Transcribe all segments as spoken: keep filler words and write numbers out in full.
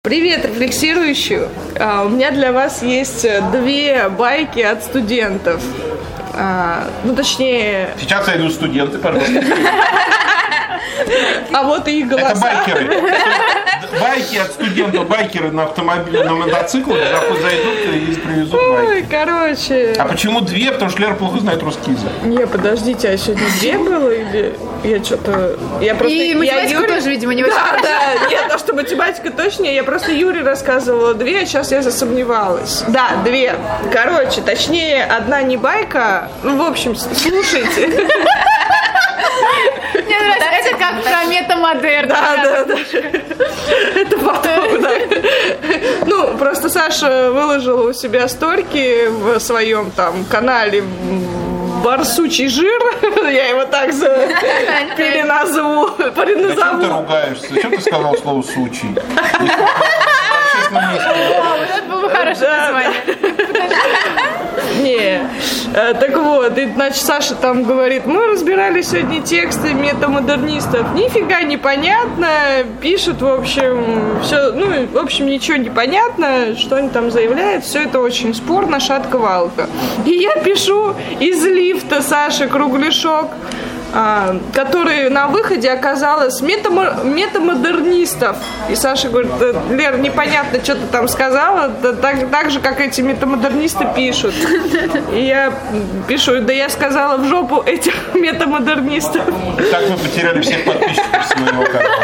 Привет, рефлексирующие! Uh, у меня для вас есть две байки от студентов. Uh, ну, точнее... Сейчас зайдут студенты, пожалуйста. А вот и их голоса. Это байкеры. Байки от студентов, байкеры на автомобиле, на мотоциклах зайдут и привезут байки. Ой, короче... А почему две? Потому что Лера плохо знает русский язык. Не, подождите, а сегодня две было? Или я что-то... Я просто... И математику Юре... тоже, видимо, не очень да, хорошо. Да, нет, то, что математика точнее. Я просто Юре рассказывала две, а сейчас я засомневалась. Да, две. Короче, точнее, одна не байка. Ну, в общем, слушайте. Мне нравится, это как про метамодерн. Да, да, да. Это потом, да. Ну, просто Саша выложила у себя сторики в своем там канале «Барсучий жир». Я его так за... переназову. Зачем ты ругаешься? Зачем ты сказал слово «сучий»? Это было хорошее название. Не, так вот, и, значит, Саша там говорит, мы разбирали сегодня тексты метамодернистов, нифига непонятно, пишут, в общем, все, ну, в общем, ничего не понятно, что они там заявляют, все это очень спорно, шатко-валко. И я пишу из лифта Саше Кругляшок, А, который на выходе оказалось метамо- метамодернистов. И Саша говорит, Лер, непонятно, что ты там сказала, да, так, так же, как эти метамодернисты пишут. И я пишу, да я сказала в жопу этих метамодернистов. Так мы потеряли всех подписчиков с моего канала.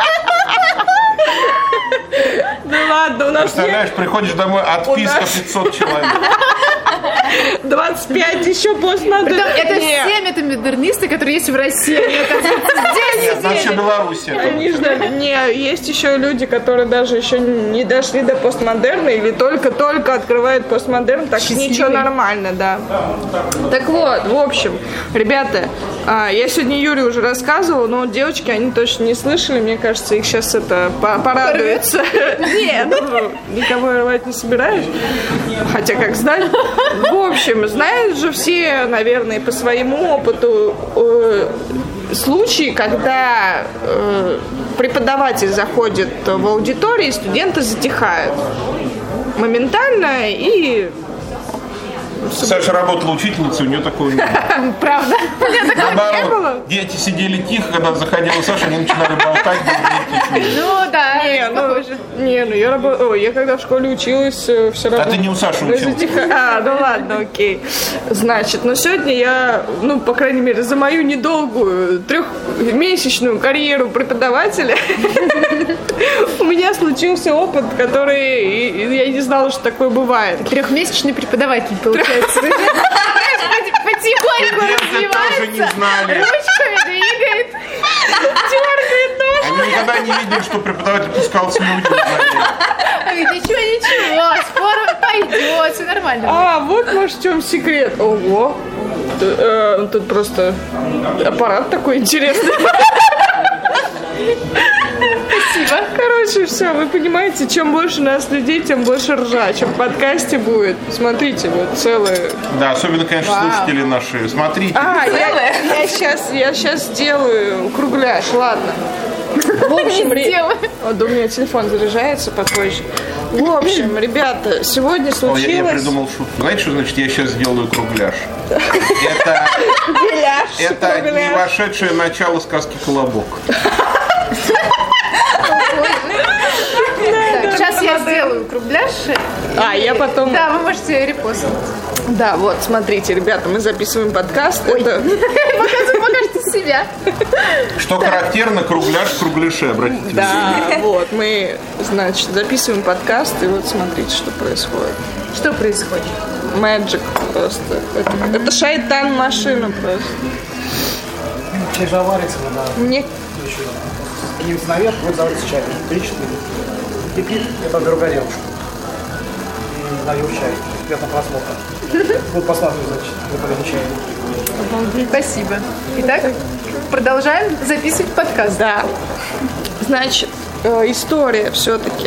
Да ладно, у нас... Представляешь, нет... приходишь домой, отписка нас... пятьсот человек. двадцать пять еще постмодерн. Это все метамодернисты, которые есть в России. Нет, вообще Беларусь. Они ждали. Не, есть еще люди, которые даже еще не дошли до постмодерна или только-только открывают постмодерн, так что ничего, нормально, да. Так вот, в общем, ребята, я сегодня Юре уже рассказывала, но девочки, они точно не слышали, мне кажется, их сейчас это порадуется. Нет, никого я рвать не собираюсь, хотя как знать. В общем, знают же все, наверное, по своему опыту э, случаи, когда э, преподаватель заходит в аудиторию, и студенты затихают моментально и... Саша работала учительницей, у нее такого не было. Правда? Наоборот, дети сидели тихо, когда заходила Саша, они начинали болтать. Ну да, не, ну, не, ну я работала, ой, я когда в школе училась, все равно... А ты не у Саши училась? А, ну ладно, окей. Значит, но сегодня я, ну, по крайней мере, за мою недолгую трехмесячную карьеру преподавателя у меня случился опыт, который я не знала, что такое бывает. Трехмесячный преподаватель, получается. Потихоньку развивается, ручками двигает, дергает ножкой. Они никогда не видели, что преподаватель пускал слюни. Ничего, ничего, скоро пойдет, все нормально. А, вот, может, в чем секрет. Ого, тут просто аппарат такой интересный. Спасибо. Короче, все, вы понимаете, чем больше нас людей, тем больше ржа. Чем в подкасте будет. Смотрите, вот целые... Да, особенно, конечно, Вау. слушатели наши. Смотрите. А, я, я, сейчас, я сейчас сделаю кругляш, ладно. В общем, ре... вот у меня телефон заряжается попозже. В общем, ребята, сегодня случилось... О, я, я придумал шутку. Знаете, что значит «я сейчас сделаю кругляш»? Это, это не вошедшее начало сказки «Колобок». Сейчас я сделаю кругляш. А, я потом... Да, вы можете репостнуть. Да, вот, смотрите, ребята, мы записываем подкаст. Это... Покажите себя. Что характерно, кругляш в кругляше, обратите внимание. Да, вот, мы, значит, записываем подкаст, и вот смотрите, что происходит. Что происходит? Magic просто. Это, это шайтан-машина просто. Чай же аварится, да. Мне... Поднимется наверх, вот заварится чай. три-четыре. И пит, это другая девушка. И налил чай. Приятного просмотра. Вот посмотрим, значит, выпадет чай. Спасибо. Итак, продолжаем записывать подкаст. Да. Значит, история все-таки.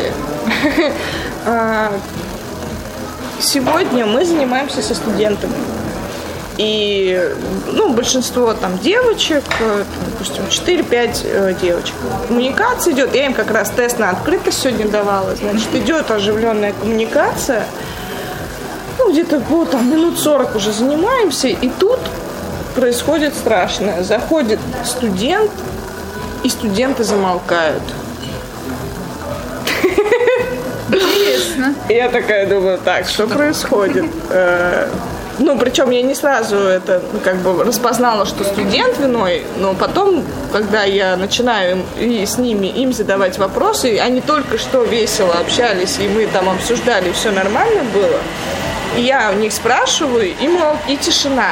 Сегодня мы занимаемся со студентами. И, ну, большинство там девочек, допустим, четыре-пять девочек. Коммуникация идет, я им как раз тест на открытость сегодня давала, значит, идет оживленная коммуникация. Ну, где-то ну, там, минут сорок уже занимаемся, и тут происходит страшное. Заходит студент, и студенты замолкают. Интересно. И я такая думаю, так, что происходит? Ну, причем я не сразу это как бы распознала, что студент виной, но потом, когда я начинаю и с ними им задавать вопросы, они только что весело общались, и мы там обсуждали, все нормально было, и я у них спрашиваю, и, мол, и тишина.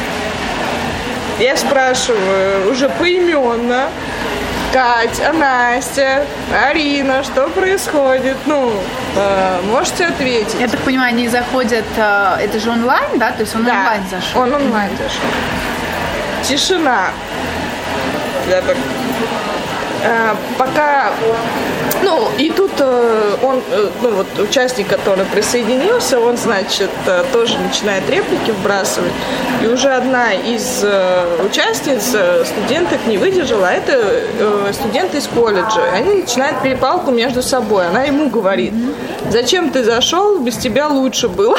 Я спрашиваю уже поименно: Катя, Настя, Арина, что происходит? Ну, э, можете ответить? Я так понимаю, они заходят, э, это же онлайн, да? То есть он Да, онлайн зашел? он онлайн зашел. Тишина. Я так... э, пока... Ну, и тут э, он, э, ну вот участник, который присоединился, он, значит, э, тоже начинает реплики вбрасывать. И уже одна из э, участниц, э, студенток, не выдержала, а это э, студенты из колледжа. Они начинают перепалку между собой. Она ему говорит: зачем ты зашел, без тебя лучше было.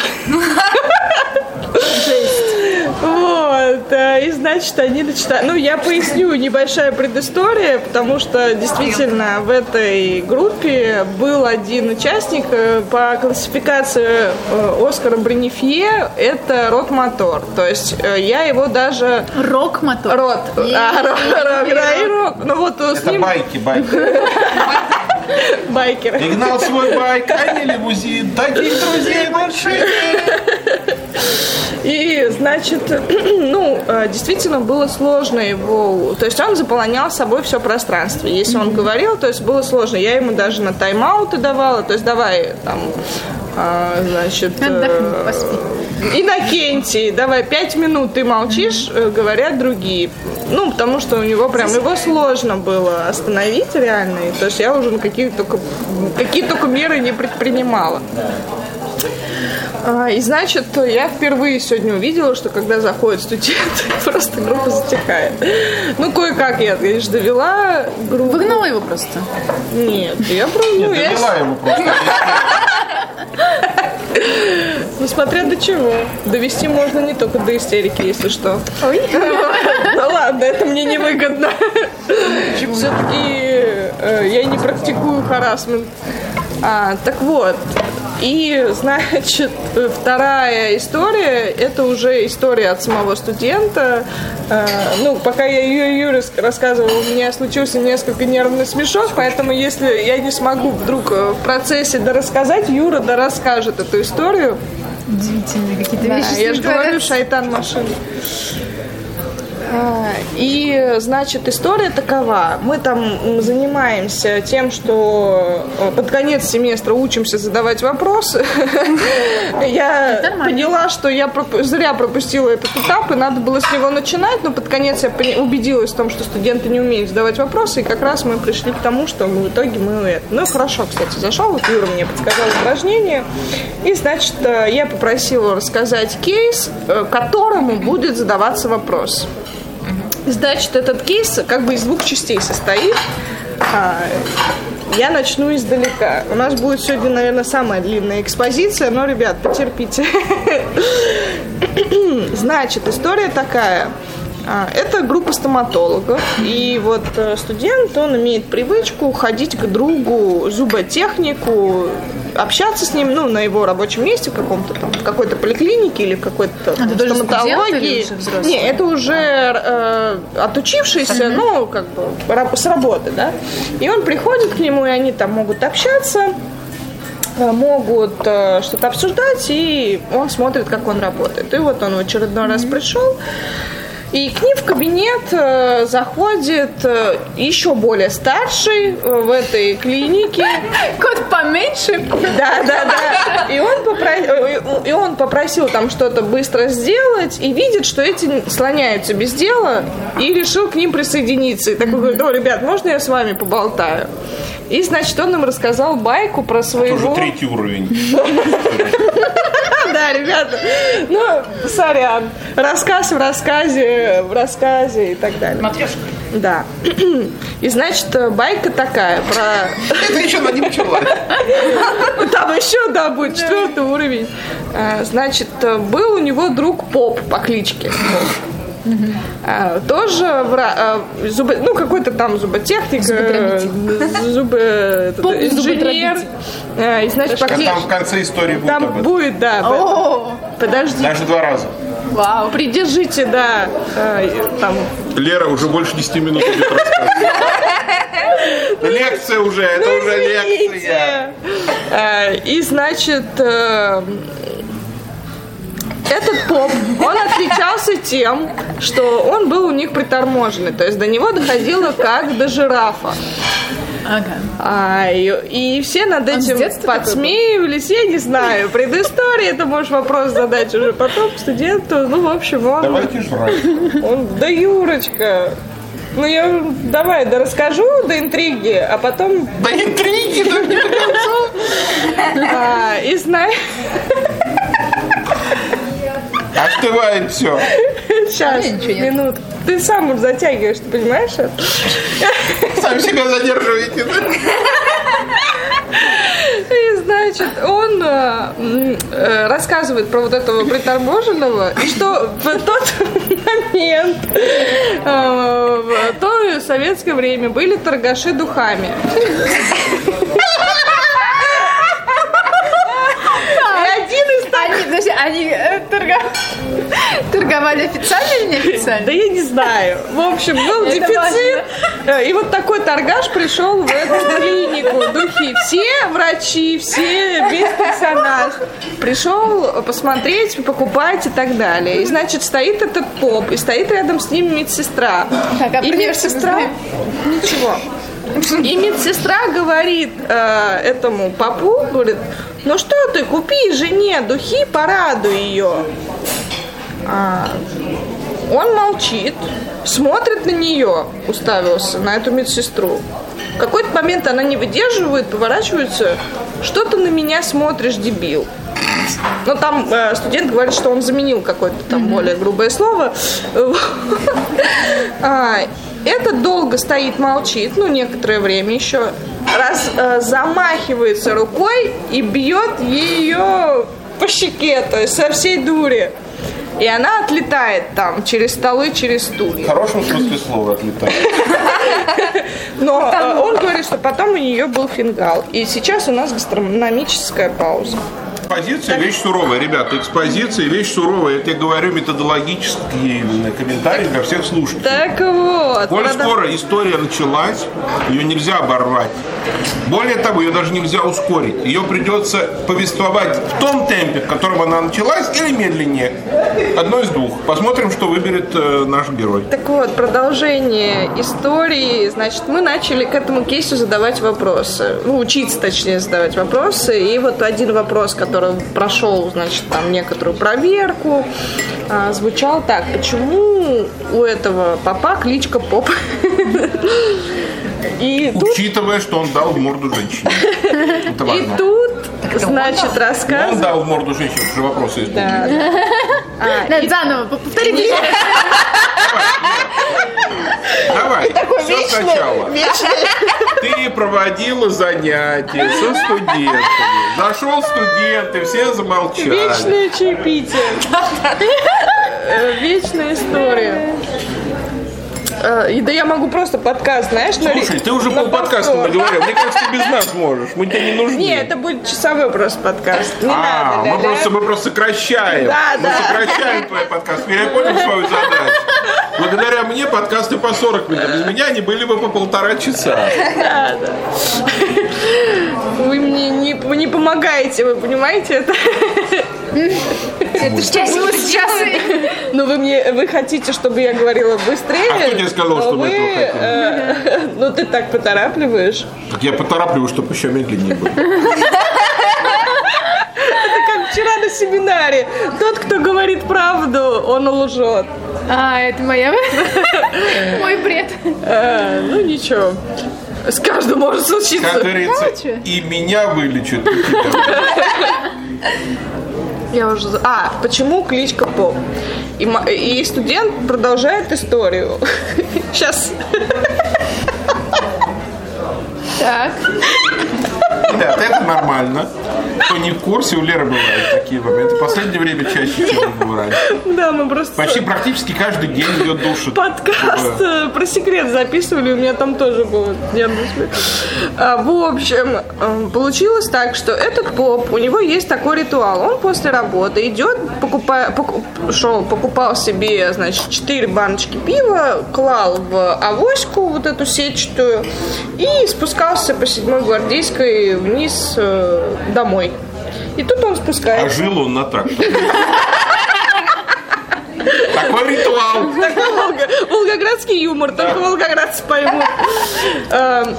Вот, и значит, они начинают... Ну, я поясню, небольшая предыстория, потому что действительно в этой группе был один участник по классификации Оскара Бренефье, это рок-мотор. То есть я его даже... Рок-мотор? Рот. А, рок, рок, да, и рок. Ну, вот с Это ним... байки, байки. Байкеры. И гнал свой байк, а не лимузин. Таких друзей больше нет. И, значит, ну, действительно было сложно его... То есть он заполонял собой все пространство. Если он говорил, то есть было сложно. Я ему даже на тайм-ауты давала. То есть давай там, значит... Отдохни, поспи. Иннокентий, давай пять минут ты молчишь, говорят другие. Ну, потому что у него прям, его сложно было остановить реально. И, то есть я уже на какие только, какие только меры не предпринимала. И, значит, я впервые сегодня увидела, что когда заходят студенты, просто группа затихает. Ну, кое-как я, конечно, довела группу. Выгнала его просто? Нет, я просто... Нет, ну, я... довела его просто. Ну, смотря до чего. Довести можно не только до истерики, если что. Ой. Ну ладно, это мне невыгодно. Все-таки я не практикую харассмент. А, так вот, и, значит, вторая история, это уже история от самого студента. А, ну, пока я ее Юре рассказывала, у меня случился несколько нервный смешок, поэтому если я не смогу вдруг в процессе дорассказать, Юра дорасскажет эту историю. Удивительные какие-то Да, вещи. я же говорю, шайтан машины. И, значит, история такова. Мы там занимаемся тем, что под конец семестра учимся задавать вопросы. Я поняла, что я зря пропустила этот этап, и надо было с него начинать, но под конец я убедилась в том, что студенты не умеют задавать вопросы, и как раз мы пришли к тому, что в итоге мы это... Ну, хорошо, кстати, зашел, вот Юра мне подсказал упражнение, и, значит, я попросила рассказать кейс, которому будет задаваться вопрос. Значит, этот кейс как бы из двух частей состоит. Я начну издалека. У нас будет сегодня, наверное, самая длинная экспозиция, но, ребят, потерпите. Значит, история такая. Это группа стоматологов, и вот студент, он имеет привычку ходить к другу зуботехнику, общаться с ним, ну, на его рабочем месте в каком-то там, в какой-то поликлинике или в какой-то там, стоматологии. Не, это уже э, отучившийся, uh-huh. ну, как бы с работы, да. И он приходит к нему, и они там могут общаться, могут э, что-то обсуждать, и он смотрит, как он работает. И вот он в очередной uh-huh. раз пришел. И к ним в кабинет э, заходит э, еще более старший э, в этой клинике. Кот поменьше. Да, да, да. И он, попро... и он попросил там что-то быстро сделать, и видит, что эти слоняются без дела, и решил к ним присоединиться. И такой говорит: о, ребят, можно я с вами поболтаю? И, значит, он им рассказал байку про своего... Это уже третий уровень. Да, ребята. Ну, сорян. Рассказ в рассказе, в рассказе и так далее. Матрешка. Да. И, значит, байка такая про... Это еще на нем человек. Там еще, да, будет четвертый уровень. Значит, был у него друг Поп по кличке. А, тоже вра... зубо... ну какой-то там зуботехник, зубоинженер. А, и значит, по... Там в конце истории будет там об этом. будет, да. О, Подожди. Даже два раза. вау. Придержите, да. А, там. Лера уже больше десяти минут будет рассказывать. Лекция уже, это Ну, уже извините. лекция. А, и значит. Этот Поп, он отличался тем, что он был у них приторможенный, то есть до него доходило как до жирафа. Ага. А, и, и все над Он с этим детства подсмеивались, я не знаю, предыстория, это можешь вопрос задать уже потом студенту, ну, в общем, он... Давайте жрать. Он, да, Юрочка, ну, я, давай, да расскажу до интриги, а потом... Да интриги, да не до конца. А, и знаешь... Остывает все. Сейчас, А, ничего нет. минутку. Ты сам вот затягиваешь, ты понимаешь это? Сами себя задерживаете, да? И, значит, он э, э, рассказывает про вот этого приторможенного, и что в тот момент, э, в то советское время были торгаши духами. И один из Они, подожди, они э, торга- торговали официально или неофициально? Да я не знаю. В общем, был Это дефицит. И вот такой торгаш пришел в эту клинику духи. Все врачи, все, весь персонаж пришел посмотреть, покупать и так далее. И, значит, стоит этот Поп, и стоит рядом с ним медсестра. Так, а И про неё медсестра... Ничего. И медсестра говорит э, этому Попу, говорит, ну что ты, купи жене духи, порадуй ее. А он молчит, смотрит на нее, уставился на эту медсестру. В какой-то момент она не выдерживает, поворачивается, что ты на меня смотришь, дебил. Ну, там э, студент говорит, что он заменил какое-то там mm-hmm. более грубое слово. а, Этот долго стоит, молчит, ну, некоторое время еще, раз э, замахивается рукой и бьет ее по щеке, то есть со всей дури. И она отлетает там через столы, через стулья. В хорошем смысле слова отлетает. Но э, он говорит, что потом у нее был фингал. И сейчас у нас гастрономическая пауза. Экспозиция – вещь суровая. Ребята, экспозиция – вещь суровая. Это я говорю методологические комментарии для всех слушателей. Так вот. Коль продав... скоро история началась, ее нельзя оборвать. Более того, ее даже нельзя ускорить. Ее придется повествовать в том темпе, в котором она началась, или медленнее. Одно из двух. Посмотрим, что выберет э, наш герой. Так вот, продолжение истории. Значит, мы начали к этому кейсу задавать вопросы. Ну, учиться, точнее, задавать вопросы. И вот один вопрос, который прошел, значит, там некоторую проверку, а, звучал так: почему у этого попа кличка Поп? И Учитывая, что он дал в морду женщине. Это И важно. тут, значит, Он рассказывает. дал в морду женщине, уже вопросы есть. Да, да. А, Надо заново, повторите. Давай, все сначала. Ты проводила занятия со студентами. Зашел студент, и все замолчали. Вечное чаепитие. Э, Вечная история. Э, И да я могу просто подкаст, знаешь, на Слушай, ре- ты уже на полподкаста повтор. наговорил. Мне кажется, ты без нас можешь. Мы тебе не нужны. Не, это будет часовой просто подкаст. Не А, надо, мы да, просто, да. мы просто сокращаем. Да, мы да. сокращаем твой подкаст. Я понял свою задачу. Благодаря мне подкасты по сорок минут. Без меня они были бы по полтора часа. Вы мне не, вы не помогаете, вы понимаете это? Это что было сейчас? Но вы мне, вы хотите, чтобы я говорила быстрее? А кто тебе сказал, но что мы вы, этого хотим? э, Ну ты так поторапливаешь. Так я поторапливаю, чтобы еще медленнее было. Как вчера на семинаре. Тот, кто говорит правду, он лжет. А, это моя... Мой бред. А, ну ничего. С каждым может случиться. Как говорится, Да, чё? и меня вылечат, и тебя. Я уже... за- А, почему кличка Поп? И, мо- и студент продолжает историю. Сейчас. Так. Ребят, это нормально. Кто не в курсе, у Леры бывают такие моменты. В последнее время чаще, чем было раньше. Да, мы просто... Почти практически каждый день ее душит. Подкаст э, про секрет записывали, у меня там тоже было нервный смех. А, в общем, э, получилось так, что этот Поп, у него есть такой ритуал. Он после работы идет, покупая, покуп, шел, покупал себе, значит, четыре баночки пива, клал в авоську вот эту сетчатую и спускался по седьмой гвардейской вниз э, домой. И тут он А спускается. жил он на тракторе. Такой ритуал. Такой волго- волгоградский юмор, только волгоградцы поймут. Эм,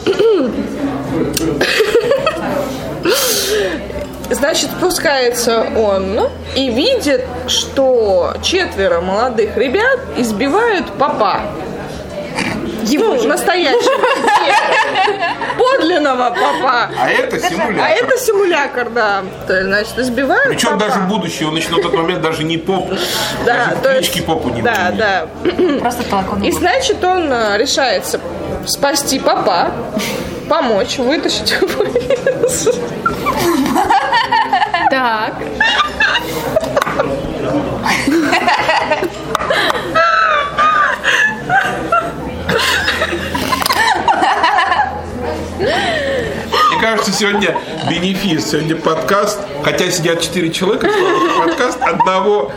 Значит, спускается он и видит, что четверо молодых ребят избивают попа. Его настоящего, подлинного попа. А это А симулятор. это симулятор, да. То есть, значит, избивают Причем попа. даже будущий, он еще на тот момент даже не поп. Да, Даже в то есть- кличке попу не Да, было. да. Просто так он. И значит, он э, решается спасти попа, помочь, вытащить его из... Так. Мне кажется, сегодня бенефис, сегодня подкаст, хотя сидят четыре человека, слава подкаст одного,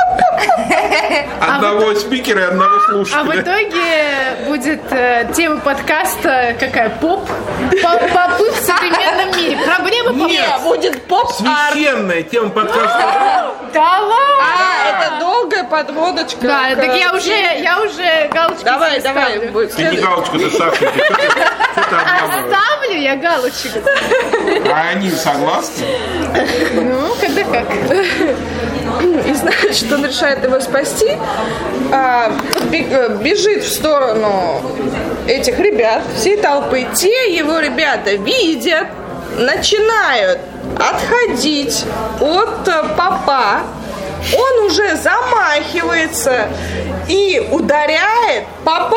одного спикера и одного А в слушателя. итоге будет э, тема подкаста какая? Поп? По- Попы в современном мире. Проблемы попов. Нет, будет поп-арт. Священная тема подкаста. Да ладно? А, это долгая подводочка. Да, к- так я уже, я уже галочки Давай, себе давай. ставлю. будет Ты не следующий. галочку, ты Сашенька. Что ты, что ты обманываешь? Ставлю я галочек. А они согласны? Ну, когда как. И значит, он решает его спасти, а, подбег- бежит в сторону этих ребят, всей толпы. Те его ребята видят, начинают отходить от э, попа. Он уже замахивается и ударяет попа.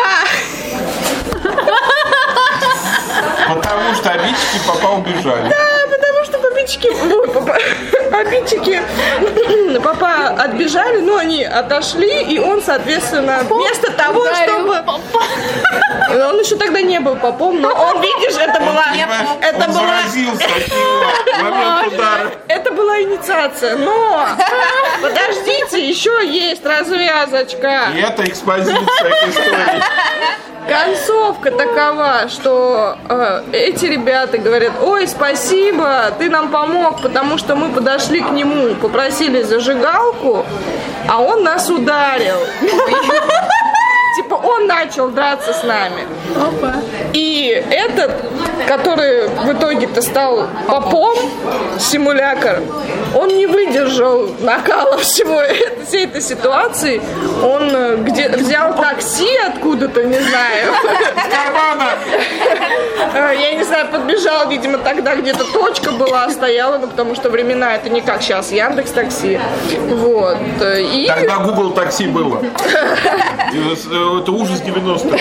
Потому что обидчики попа убежали. Да, потому что попички, ой, папа, попички папа отбежали, но они отошли, и он, соответственно, вместо того, Ударил чтобы... попа. Он еще тогда не был попом, но он, видишь, это была... Понимаешь, Это он была... заразился от него в момент удара. Это была инициация, но подождите, еще есть развязочка. И это экспозиция к истории. Концовка такова, что э, эти ребята говорят: ой, спасибо, ты нам помог, потому что мы подошли к нему, попросили зажигалку, а он нас ударил. Типа он начал драться с нами. Опа. И этот, который в итоге-то стал попом, симулятор, он не выдержал накала всего это- всей этой ситуации. Он э, где взял такси откуда-то, не знаю. Кармана! Э, Я не знаю, подбежал, видимо, тогда где-то точка была, стояла, ну, потому что времена это не как сейчас, Яндекс Такси. Вот. И... Тогда Google такси было. И, э, Это ужас девяностых.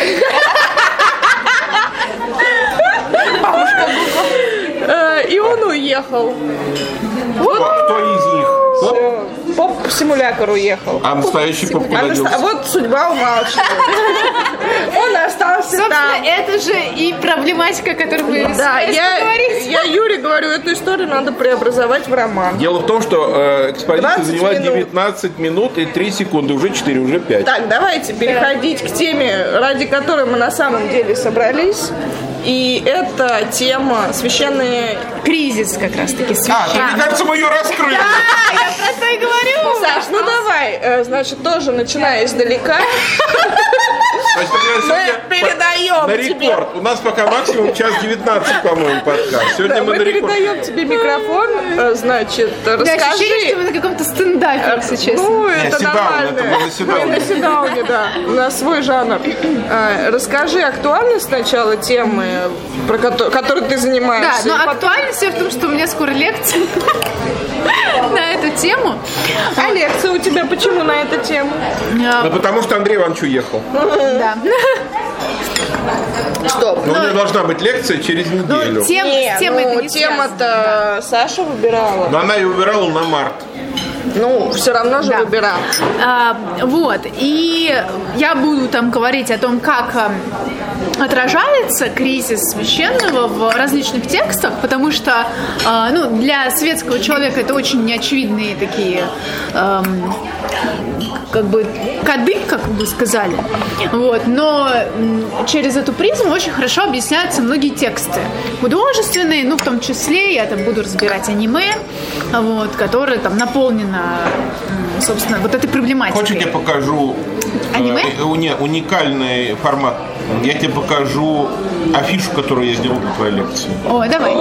э, И он уехал. Кто кто из них? Поп? Поп-симулятор уехал. А настоящий поп куда А наста- делся? Вот судьба умалчивает. Он остался Собственно, там. это же и проблематика, о которой мы Да, собирались я, поговорить. я Юре говорю, эту историю надо преобразовать в роман. Дело в том, что э, экспозиция двадцать заняла минут. девятнадцать минут и три секунды. Уже четыре, уже пять. Так, давайте переходить к теме, ради которой мы на самом деле собрались. И это тема священные... Кризис как раз-таки. А, то, мне кажется, мы ее раскрыли. А, я про то и говорю. Саш, ну давай, э, значит, тоже начиная издалека. Значит, я сегодня Мы передаем на тебе. рекорд. У нас пока максимум час девятнадцать, по-моему, подкаст. Сегодня Да, мы мы на рекорд. передаем тебе микрофон, э, значит, Да, ощущение, расскажи. что мы на каком-то стендапе, если честно. Ну, Не, это седаун, нормально. это мы на седауне. Мы на седауне, да, на свой жанр. А, расскажи актуальность сначала темы, про которую, которой ты Да, занимаешься. но И потом- актуальность всё в том, что у меня скоро лекция на эту тему. А лекция у тебя почему на эту тему? Ну, потому что Андрей Иванович уехал. Да. Что? Но у меня должна быть лекция через неделю. Ну, тем, Не, с темой ну, это не тема-то Саша выбирала. Но она ее выбирала на март. Ну, все равно же Да. выбирала. А, вот, и я буду там говорить о том, как а, отражается кризис священного в различных текстах, потому что а, ну, для светского человека это очень неочевидные такие эм, как бы коды, как вы сказали. Вот, но м, через эту призму очень хорошо объясняются многие тексты. Художественные, ну, в том числе, я там буду разбирать аниме, вот, которое там наполнено, м, собственно, вот этой проблематикой. Хочешь, я тебе покажу Аниме? э, уни- уникальный формат? Я тебе покажу афишу, которую я сделал для твоей лекции. Ой, давай.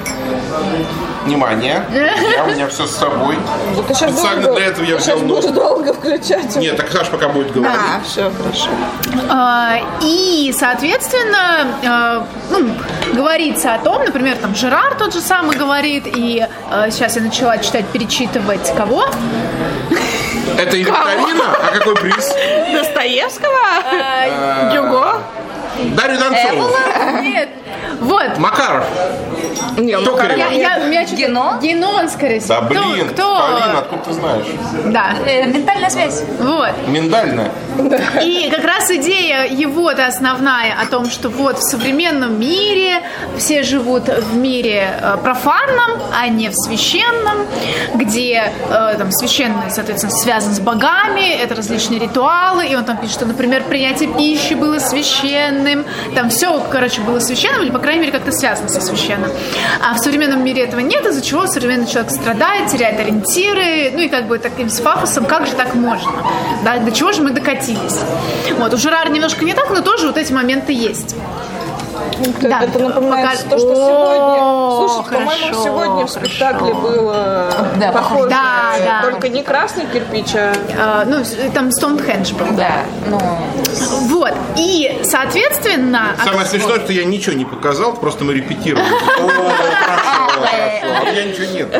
Внимание, я, у меня все с собой. Ты сейчас Специально долго, для этого я ты сейчас взял будешь ноут. долго включать. Нет, так Саша пока будет говорить. А, все, хорошо. А, И, соответственно, э, ну, говорится о том, например, там Жерар тот же самый говорит, и э, сейчас я начала читать, перечитывать кого? Это и викторина? А какой приз? Достоевского? Э, Гюго? Дарья Донцова. Нет, вот. Макаров. Не, ну, Токарева. Я, я, у меня что-то... Гено? Генон, скорее всего. Да блин, Кто? Полина, откуда ты знаешь? Да, Э, ментальная связь. вот. Миндальная. И как раз идея его-то основная о том, что вот в современном мире все живут в мире э, профанном, а не в священном, где э, там священное, соответственно, связано с богами, это различные ритуалы, и он там пишет, что, например, принятие пищи было священным, там все, короче, было священным, или, по крайней мере, как-то связано со священным. А в современном мире этого нет, из-за чего современный человек страдает, теряет ориентиры, ну и как бы таким с пафосом, как же так можно? Да, до чего же мы докатились? Вот, у Жерара немножко не так, но тоже вот эти моменты есть. Это, Да. это напоминает Пока- то, что сегодня... О, Слушай, по-моему, хорошо, сегодня в спектакле было Да, похоже. Да, да. Только не красный кирпич, а... Э, ну, с- там Стоунхендж был. Да, ну... Вот, и, соответственно... Самое а- смешное, что я ничего не показал, просто мы репетировали. О, хорошо, хорошо. А у меня ничего нет.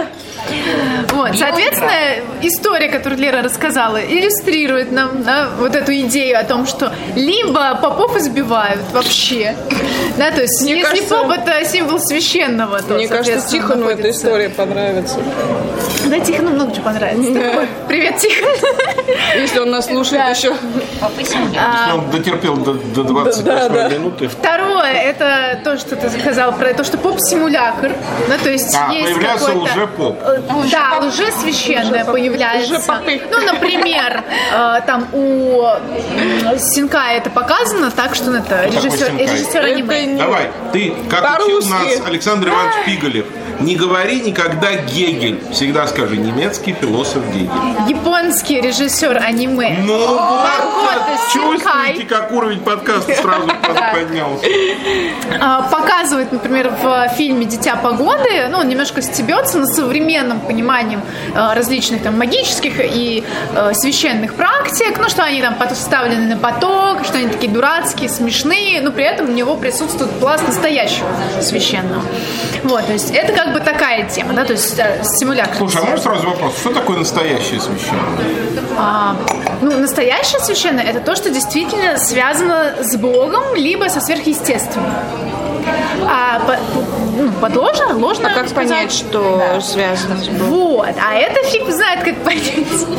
Вот, соответственно, история, которую Лера рассказала, иллюстрирует нам, да, вот эту идею о том, что либо попов избивают вообще, да, то есть Мне если кажется- поп это символ священного, то, Мне кажется, соответственно, Тихону эта находится- история понравится. Да, Тихону много чего понравится. Такой, привет, Тихон. Если он нас слушает Да. еще. Если он дотерпел до, до двадцать восьмой минуты. Второе, это то, что ты сказал про то, что поп-симулякр, да, то есть А, есть появляется какой-то... лже-поп. Э, Да, лжесвященное появляется. лжепопы. Ну, например, э, там у м, Синкая это показано так, что он это такой режиссер, Синкай? режиссер аниме. Это не- Давай, ты, как учил По-русски. нас Александр Иванович Пигалев, не говори никогда Гегель. Всегда скажи немецкий философ Гегель. Японский режиссер аниме. Ну вот, Макото чувствуете, Синкай как уровень подкаста сразу поднялся. а, показывает, например, в фильме «Дитя погоды», ну, он немножко стебется на современном понимании э, различных там магических и э, священных практик, ну, что они там поставлены на поток, что они такие дурацкие, смешные, но при этом у него присутствует пласт настоящего священного. Вот, то есть это как бы такая тема, да, то есть э, симулятор. Слушай, а можно сразу вопрос? Что такое настоящее священное? А, ну, настоящее священное – это то, что действительно связано с Богом, либо со сверхъестественным. А по, ну, подложно, ложно А как сказать? понять, что связано с Богом? Вот, а это фиг знает, как понять.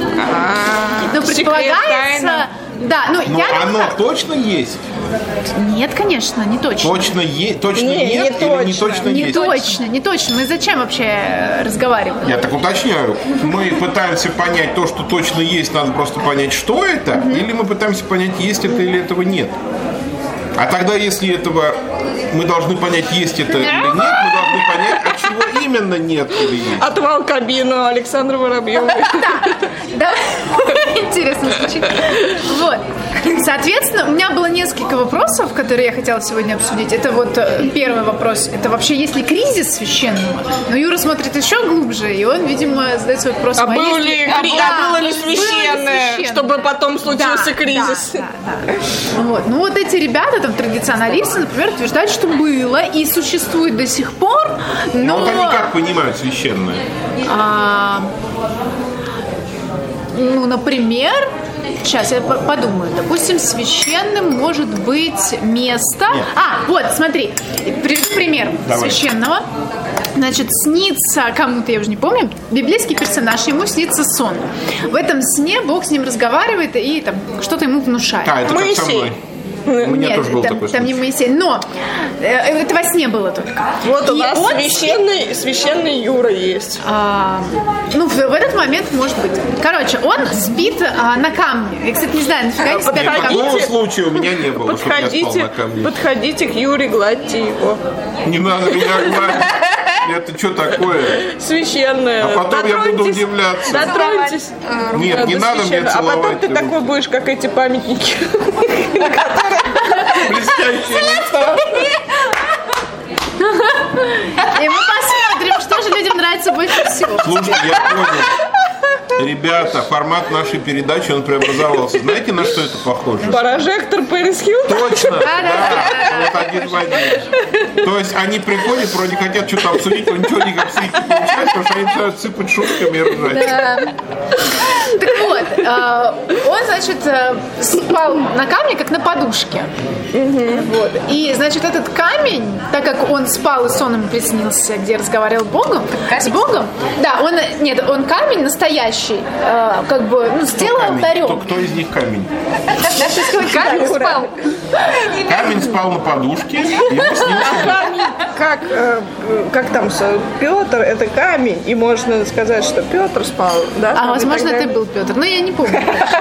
Ну, секрет, предполагается... тайна. Да, ну, Но я оно думаю, точно есть? нет, конечно, не точно. Точно есть? Точно Не, не нет? Или не точно. точно Не есть? точно, не точно. Мы зачем вообще разговариваем? Я так уточняю. Мы пытаемся понять то, что точно есть, надо просто понять, что это, или мы пытаемся понять, есть это или этого нет. А тогда, если этого мы должны понять, есть это или нет, мы должны понять, от чего именно нет или есть. Отвал кабину Александра Воробьева. Да, интересно звучит. Вот. Соответственно, у меня было несколько вопросов, которые я хотела сегодня обсудить. Это вот э, первый вопрос. Это вообще есть ли кризис священного? Но Юра смотрит еще глубже, и он, видимо, задает свой вопрос. А был есть ли а кри- да, а было ли было ли священное, священное? чтобы потом случился Да, кризис? Да, да, да. Вот. Ну вот эти ребята, там, традиционалисты, например, утверждают, что было и существует до сих пор, но... Вот они как понимают священное? А, ну, например, сейчас я подумаю. Допустим, священным может быть место... Нет. А, вот, смотри, пример Давай. священного. Значит, снится кому-то, я уже не помню, библейский персонаж, ему снится сон. В этом сне Бог с ним разговаривает и там что-то ему внушает. А, это как со Моисей. мной. У меня Нет, тоже был там, такой там случай. не Моисей, но э, это во сне было только. Вот у И нас он священный, священный Юра есть. А, ну, в, в этот момент, может быть. Короче, он спит а, на камне. Я, кстати, не знаю, нафига они спят Нет, на камне. такого случая у меня не было, чтобы я спал Подходите, на камне. подходите к Юре, гладьте его. Не надо меня гладить. Это что такое? Священное. А потом я буду Дотроньтесь, удивляться. Дотроньтесь. Нет, не До надо мне священного. А потом целовать ты руки. такой будешь, как эти памятники. Блестящее лицо. И мы посмотрим, что же людям нравится больше всего. Слушай, я понял. Ребята, формат нашей передачи, он преобразовался. Знаете, на что это похоже? Прожектор Пэрис Хилтон. Точно, да, Да-да-да. вот один в один. То есть они приходят, вроде хотят что-то обсудить, но ничего не обсудить не получается, потому что они начинают сыпать шутками и ржать. Да. Так вот, э, он, значит, э, спал на камне, как на подушке. Вот. И, значит, этот камень, так как он спал и сон ему приснился, где разговаривал Богом, с Богом, да, он, нет, он камень настоящий, э, как бы, ну, сделал Камень. Кто, алтарем. кто из них камень? Камень спал. Камень спал на подушке, ему снился. Как, э, как там, Петр, это камень, и можно сказать, что Петр спал, да? А, там, и возможно, так ты далее. был Петр, но я не помню.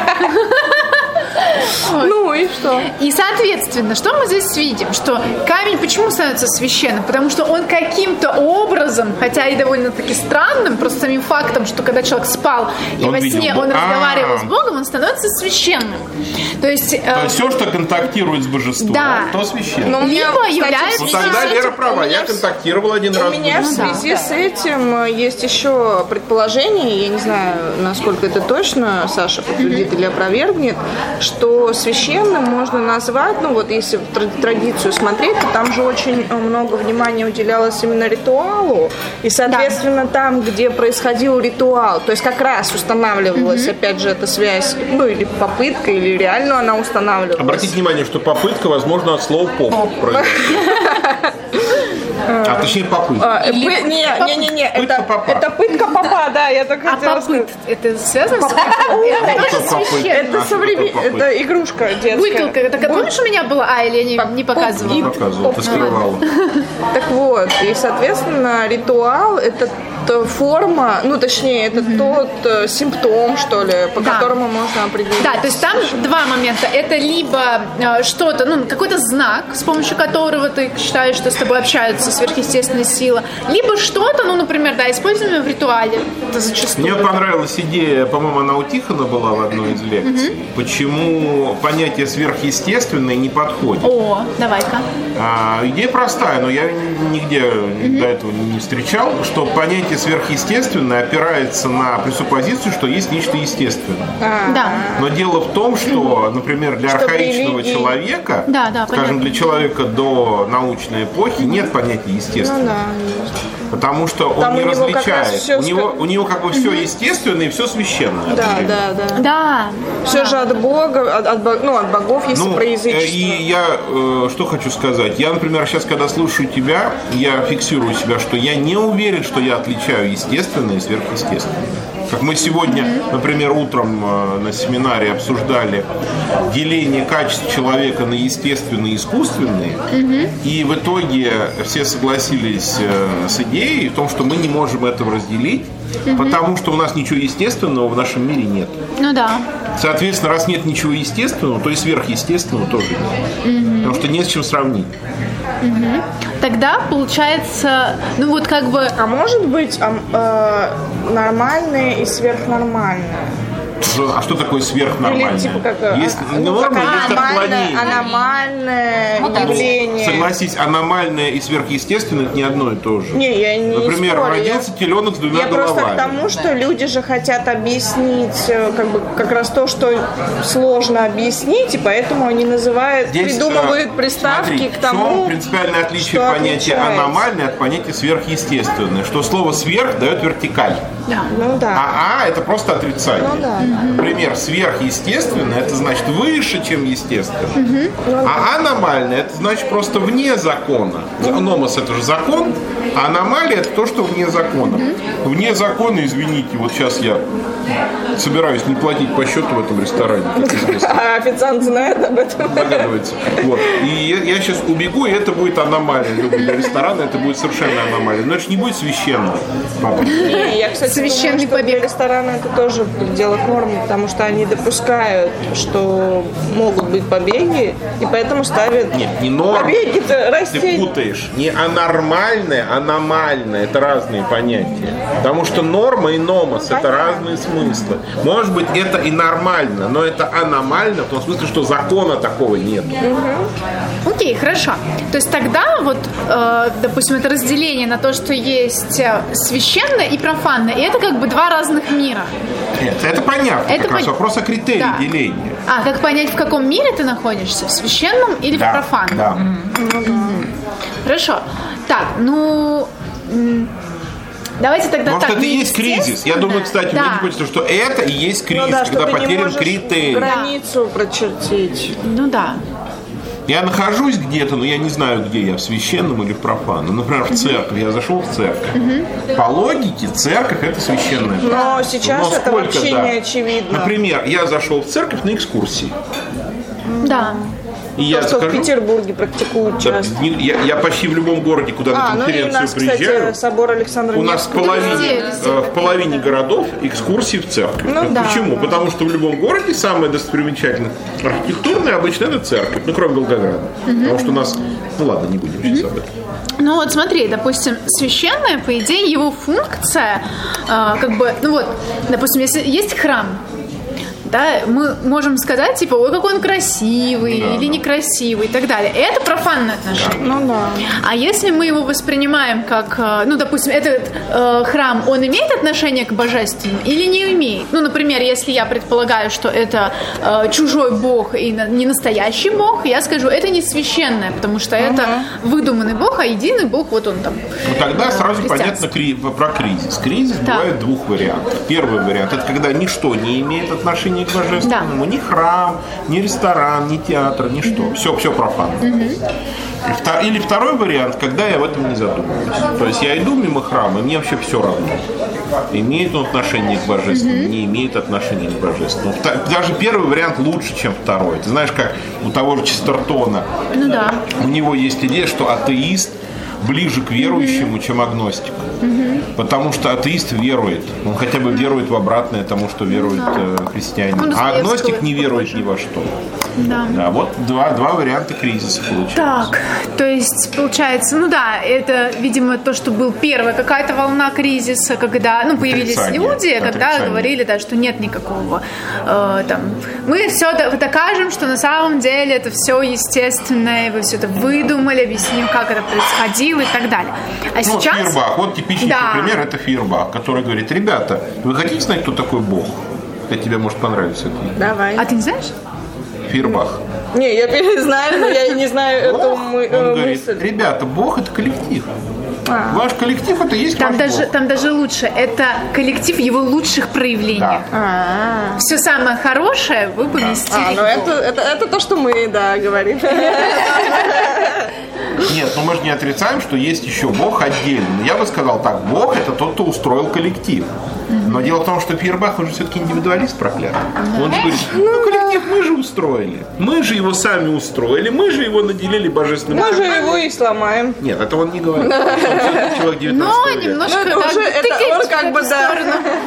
Ну и что? И, соответственно, что мы здесь видим? Что камень почему становится священным? Потому что он каким-то образом, хотя и довольно-таки странным, просто самим фактом, что когда человек спал и Он во видел сне Бога. он разговаривал А. с Богом, он становится священным. То есть, э, То есть все, что контактирует с божеством, Да. то священно. Но у меня, либо кстати, является Ну в связи тогда с Лера этим- права, у меня я в- контактировал один У раз. меня в Ну да. связи с этим э, есть еще предположение, я не знаю, насколько это точно, Саша подтвердит или опровергнет, что священным можно назвать, ну вот если в тради- традицию смотреть, то там же очень много внимания уделялось именно ритуалу, и, соответственно, там, где происходил ритуал, то есть как раз устанавливалась, опять же, эта связь, ну или попытка, или реально она устанавливалась. Обратите внимание, что попытка, возможно, от слова поп произошла. А точнее попытка. А, э, пы- не, не, не, не, Пытка это, попа. это пытка попа, да, я только а хотела сказать. попыт, это связано с Что Это попытка? священно. Это А, современ... что такое это игрушка детская. Бутылка. Так, а помнишь, у меня была? А, или я не, не показывала? И- Показывал, ты скрывала. Так вот, и, соответственно, ритуал – это та форма, ну, точнее, это тот э, симптом, что ли, по Да. которому можно определить. Да, то есть там два момента. Это либо э, что-то, ну, какой-то знак, с помощью которого ты считаешь, что с тобой общаются сверхъестественные силы, либо что-то, ну, например, да, используемое в ритуале. Это зачастую. Мне понравилась идея, по-моему, она у Тихона была в одной из лекций, почему понятие сверхъестественное не подходит. О, давай-ка. А, идея простая, но я нигде до этого не встречал, что понятие сверхъестественное опирается на пресуппозицию, что есть нечто естественное. Да. Но дело в том, что, например, для Что архаичного религии- человека, Да, да, скажем, понятно. для человека до научной эпохи нет понятия естественного. Ну да. Потому что он Там не у него как раз различает. всё У него, ска- у него как бы все естественное и все священное. Да, одновременно. да, да. Да. Все же от Бога, от, от бог- ну, от богов, если Ну, про э, язычество. и я э, что хочу сказать. Я, например, сейчас, когда слушаю тебя, я фиксирую себя, что я не уверен, что я отличаю естественное и сверхъестественное. Как мы сегодня, например, утром э, на семинаре обсуждали деление качеств человека на естественные и искусственные, и в итоге все согласились э, с идеей в том, что мы не можем этого разделить, потому что у нас ничего естественного в нашем мире нет. Ну да. Соответственно, раз нет ничего естественного, то и сверхъестественного тоже нет. Потому что не с чем сравнить. Тогда получается, ну вот как бы... А может быть ам- э, нормальное и сверхнормальное? А что такое сверхнормальное? Или типа как, есть ну, норма, как есть отклонение. Аномальное явление. Согласись, аномальное и сверхъестественное это не одно и то же. Не, я не Например, спорю, родился я... теленок с двумя Я головами. просто к тому, что люди же хотят объяснить как бы как раз то, что сложно объяснить, и поэтому они называют, Здесь, придумывают э, приставки смотри, к тому, в чем принципиальное отличие что понятия отличается. аномальное от понятия сверхъестественное, что слово сверх дает вертикаль. Ну да. А А это просто отрицание. Ну да. Например, сверхъестественное это значит выше, чем естественно. А аномальное это значит просто вне закона. Номос это же закон, а аномалия это то, что вне закона. Вне закона, извините, вот сейчас я собираюсь не платить по счету в этом ресторане, как известно. А официант знает об этом. Догадывается. Вот. И я, я сейчас убегу, и это будет аномалия. Думаю, для ресторана это будет совершенно аномалия. Но это же не будет священно. И я, кстати, Священный думаю, что побег. для ресторана это тоже делать норму, потому что они допускают, что могут быть побеги, и поэтому ставят Нет, не норма. побеги-то Ты растения. путаешь. Не анормальное, а аномальное. Это разные понятия. Потому что норма и номос это разные смыслы. Может быть, это и нормально, но это аномально в том смысле, что закона такого нет. Окей, хорошо. То есть тогда вот, э, допустим, это разделение на то, что есть э, священное и профанное, и это как бы два разных мира. Нет, это понятно. Это как раз пон- вопрос о критерии Да. деления. А, как понять, в каком мире ты находишься? В священном или Да, в профанном? да. Хорошо. Так, ну... м, давайте тогда Может, так. это и есть кризис. Я думаю, кстати, Да. многие хочется, что это и есть кризис, Ну да, что когда ты не потерян можешь критерий. границу прочертить. Ну да. Я нахожусь где-то, но я не знаю, где я, в священном или в профанном. Например, в церковь. Я зашел в церковь. По логике, церковь – это священное. Но сейчас Но это сколько, вообще да. не очевидно. Например, я зашел в церковь на экскурсии. Да. И я То, что в захожу- Петербурге практикуют Да, часто. не- я, я почти в любом городе, куда А, на ну и у конференцию нас, приезжаю. кстати, собор Александра У нас в Невского. половине, Везде, везде. э, в половине городов экскурсии в церковь. Ну да, Почему? да. Потому что в любом городе самое достопримечательное архитектурное обычно это церковь, ну кроме Волгограда. Потому что у нас, ну ладно, не будем сейчас об этом. Ну вот смотри, допустим, священное, по идее, его функция, э, как бы, ну вот, допустим, если есть храм, да, мы можем сказать, типа, ой, какой он красивый Да, или да. некрасивый и так далее. Это профанное отношение. Ну да. А если мы его воспринимаем как, э, ну, допустим, этот э, храм, он имеет отношение к божественному или не имеет? Ну, например, если я предполагаю, что это э, чужой бог и на- не настоящий бог, я скажу, это не священное, потому что это выдуманный бог, а единый бог, вот он там. Ну тогда сразу христианство. понятно кри- про кризис. Кризис Да. бывает двух вариантов. Первый вариант – это когда ничто не имеет отношения к божественному. Ни храм, ни ресторан, ни театр, ничто. Все, все профанно. И вто- Или второй вариант, когда я в этом не задумываюсь. То есть я иду мимо храма, и мне вообще все равно. Имеет он отношение к божественному, не имеет отношения к божественному. Вта- Даже первый вариант лучше, чем второй. Ты знаешь, как у того же Честертона, Ну да. у него есть идея, что атеист ближе к верующему, чем агностик. Потому что атеист верует. Он хотя бы верует в обратное тому, что верует э, христианин. Он А агностик Достоевского не верует похож. ни во что. Да. Да, вот два, два варианта кризиса получилось. Так, то есть, получается, ну да, это, видимо, то, что был первая какая-то волна кризиса, когда, ну, появились Отрицание. люди, когда Отрицание. говорили, да, что нет никакого, э, там, мы все докажем, что на самом деле это все естественное, вы все это выдумали, объясним, как это происходило и так далее. А Ну, сейчас... Фейербах. Вот типичный Да. пример, это Фейербах, который говорит: ребята, вы хотите знать, кто такой Бог? Это тебе может понравиться. Это Давай. А ты не знаешь? Фейербах. Не, я знаю, но я не знаю эту Бог, мы- он э, говорит: мысль. ребята, Бог это коллектив. А. Ваш коллектив это есть Там ваш даже, Бог. там даже лучше. Это коллектив его лучших проявлений. Да. А, Все самое хорошее вы поместили. а, ну это, это, это то, что мы, да, говорим. Нет, ну мы же не отрицаем, что есть еще Бог отдельно. Я бы сказал так: Бог это тот, кто устроил коллектив. Но дело в том, что Фейербах, он же все-таки индивидуалист проклятый. Он же говорит: ну коллектив мы же устроили. Мы же его сами устроили, мы же его наделили божественным. Мы же его и сломаем. Нет, это он не говорит. Он всё-таки человек Но девятнадцатого века. немножко Ну, это как уже- бы это тыкает он в как эту бы, да. сторону.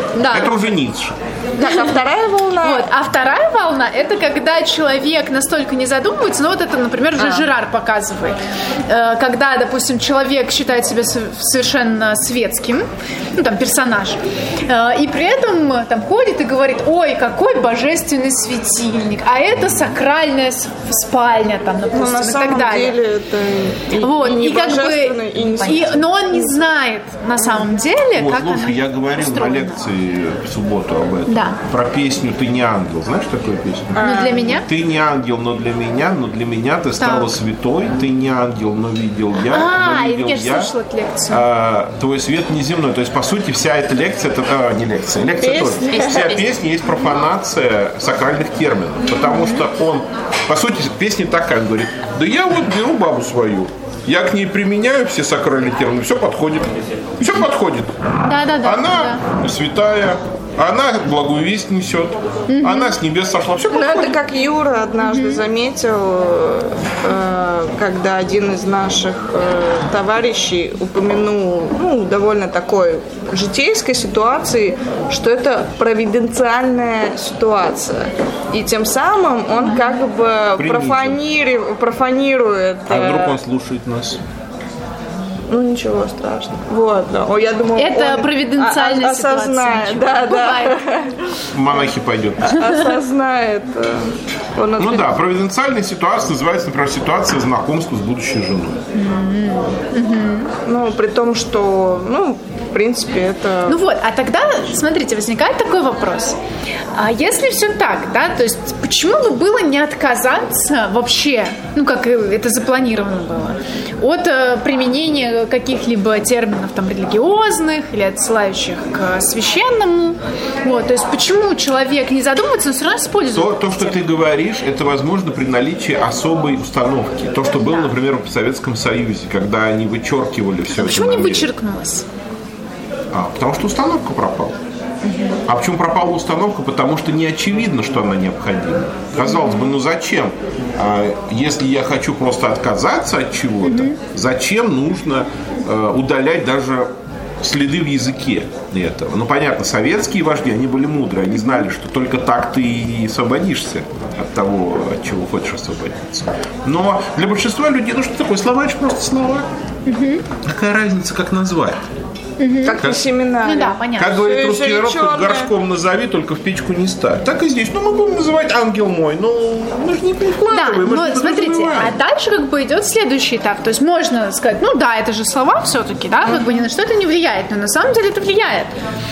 Да. Это уже Ницше. Так, а вторая волна? Вот. А вторая волна – это когда человек настолько не задумывается, ну вот это, например, уже а. Жерар показывает. Когда, допустим, человек считает себя совершенно светским, ну там персонаж, и при этом там ходит и говорит: ой, какой божественный светильник, а это сакральная спальня, там, допустим, ну, на и самом так далее. Деле это и, вот. и не и как бы, и не и, но он не знает на самом деле, вот, как слушай, она я говорил устроена. на лекции в субботу об этом. Да. Про песню «Ты не ангел». Знаешь такую песню? Ну, для меня? Ты не ангел, но для меня, но для меня ты стала так. святой. Ты не ангел, но видел я. А, но видел я, я. слышала эту лекцию. А, твой свет неземной. То есть, по сути, вся эта лекция, это а, не лекция, лекция Песня. тоже. Песня, Вся песня. песня есть профанация сакральных терминов. Потому что он, по сути, песня такая, говорит: да я вот беру бабу свою, я к ней применяю все сакральные термины, все подходит. Все подходит. Да, да, да. Она да. святая, она благую весть несет, mm-hmm. она с небес сошла. Все Ну, подходит. это как Юра однажды mm-hmm. заметил, э, когда один из наших э, товарищей упомянул, ну, довольно такой житейской ситуации, что это провиденциальная ситуация. И тем самым он как бы профанирует, профанирует. А вдруг он слушает нас? Ну, ничего страшного. Вот, да. О, я думаю, это он провиденциальная о- осознает, ситуация. да, Бывает. да. Монахи пойдет. Осознает. Он Ну да, провиденциальная ситуация называется, например, ситуация знакомства с будущей женой. Ну, при том, что, ну, в принципе, это... Ну вот, а тогда, смотрите, возникает такой вопрос. А если все так, да, то есть почему бы было не отказаться вообще, ну, как это запланировано было, от э, применения каких-либо терминов там религиозных или отсылающих к священному? Вот, то есть почему человек не задумывается, но все равно использует? То, то, что ты говоришь, это возможно при наличии особой установки. То, что было, Да. например, в Советском Союзе, когда они вычеркивали все А это. почему не намеренно. вычеркнулось? А, потому что установка пропала. А почему пропала установка? Потому что не очевидно, что она необходима. Казалось бы, ну зачем? А, если я хочу просто отказаться от чего-то, зачем нужно а, удалять даже следы в языке этого? Ну, понятно, советские вожди, они были мудрые. Они знали, что только так ты и освободишься от того, от чего хочешь освободиться. Но для большинства людей, ну что такое? Слова — это просто слова. Какая разница, как назвать? Как на семинаре. Ну да, понятно. Как говорит Всё русский еще и народ, хоть чёрное. горшком назови, только в печку не ставь. Так и здесь. Ну, мы будем называть ангел мой, но мы же не Да, вкладываем. мы же но не смотрите, подразумеваем. а дальше как бы идет следующий этап. То есть можно сказать, ну да, это же слова все-таки, да, как бы ни на что это не влияет, но на самом деле это влияет.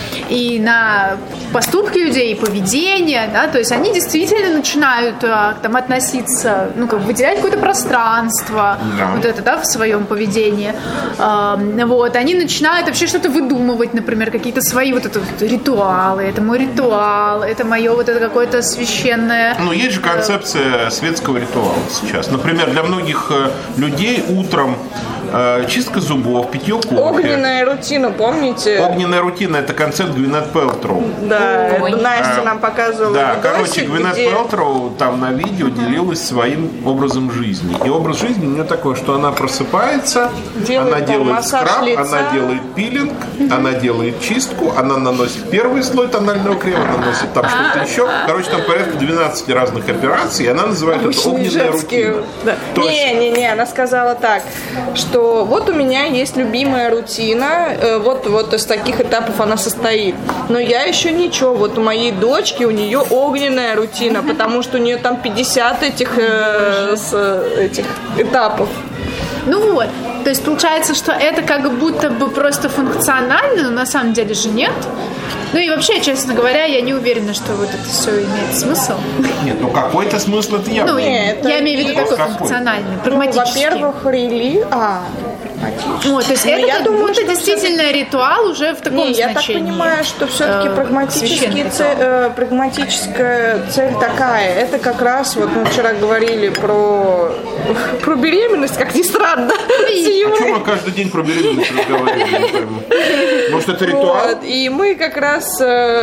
И на поступки людей, и поведение, да, то есть они действительно начинают а, там относиться, ну как бы выделять какое-то пространство, Да. вот это, да, в своем поведении. А, вот, они начинают вообще что-то выдумывать, например, какие-то свои вот это вот ритуалы, это мой ритуал, это мое вот это какое-то священное. Ну, есть же концепция светского ритуала сейчас. Например, для многих э, людей утром э, чистка зубов, питье кофе. Огненная рутина, помните? Огненная рутина – это концепт Гвинет Пэлтроу. Да, Ой. это Настя А, нам показывала Да, видосик, короче, Гвинет где- Пэлтроу там на видео делилась своим образом жизни. И образ жизни у нее такой, что она просыпается, Делает она там делает массаж скраб, лица. она делает пилинг, она делает чистку, она наносит первый слой тонального крема, наносит там что-то еще. Короче, там порядка двенадцать разных операций, и она называет это Обычные огненная женские. рутина. Да. То есть- Не-не-не, она сказала так, что вот у меня есть любимая рутина, э, вот, вот из таких этапов она состоит. Но я еще ничего, вот у моей дочки, у нее огненная рутина, потому что у нее там пятьдесят этих, э, с, этих этапов. Ну вот, то есть получается, что это как будто бы просто функционально, но на самом деле же нет. Ну и вообще, честно говоря, я не уверена, что вот это все имеет смысл. Нет, ну какой-то смысл это явно. Ну, Нет, я это имею в виду есть. такой Какой? функциональный, Ну, прагматический. во-первых, рели... А, прагматический. Вот, то есть Ну, это я как думаю, будто что действительно ритуал уже в таком Не, я так значении. понимаю, что все-таки э, прагматический священный цель, ритуал. э, прагматическая цель такая. Это как раз, вот мы вчера говорили про, про беременность, как ни странно. с О Юлей. чем мы каждый день про беременность разговариваем? Я не пойму. Может, это ритуал? Вот, и мы как раз,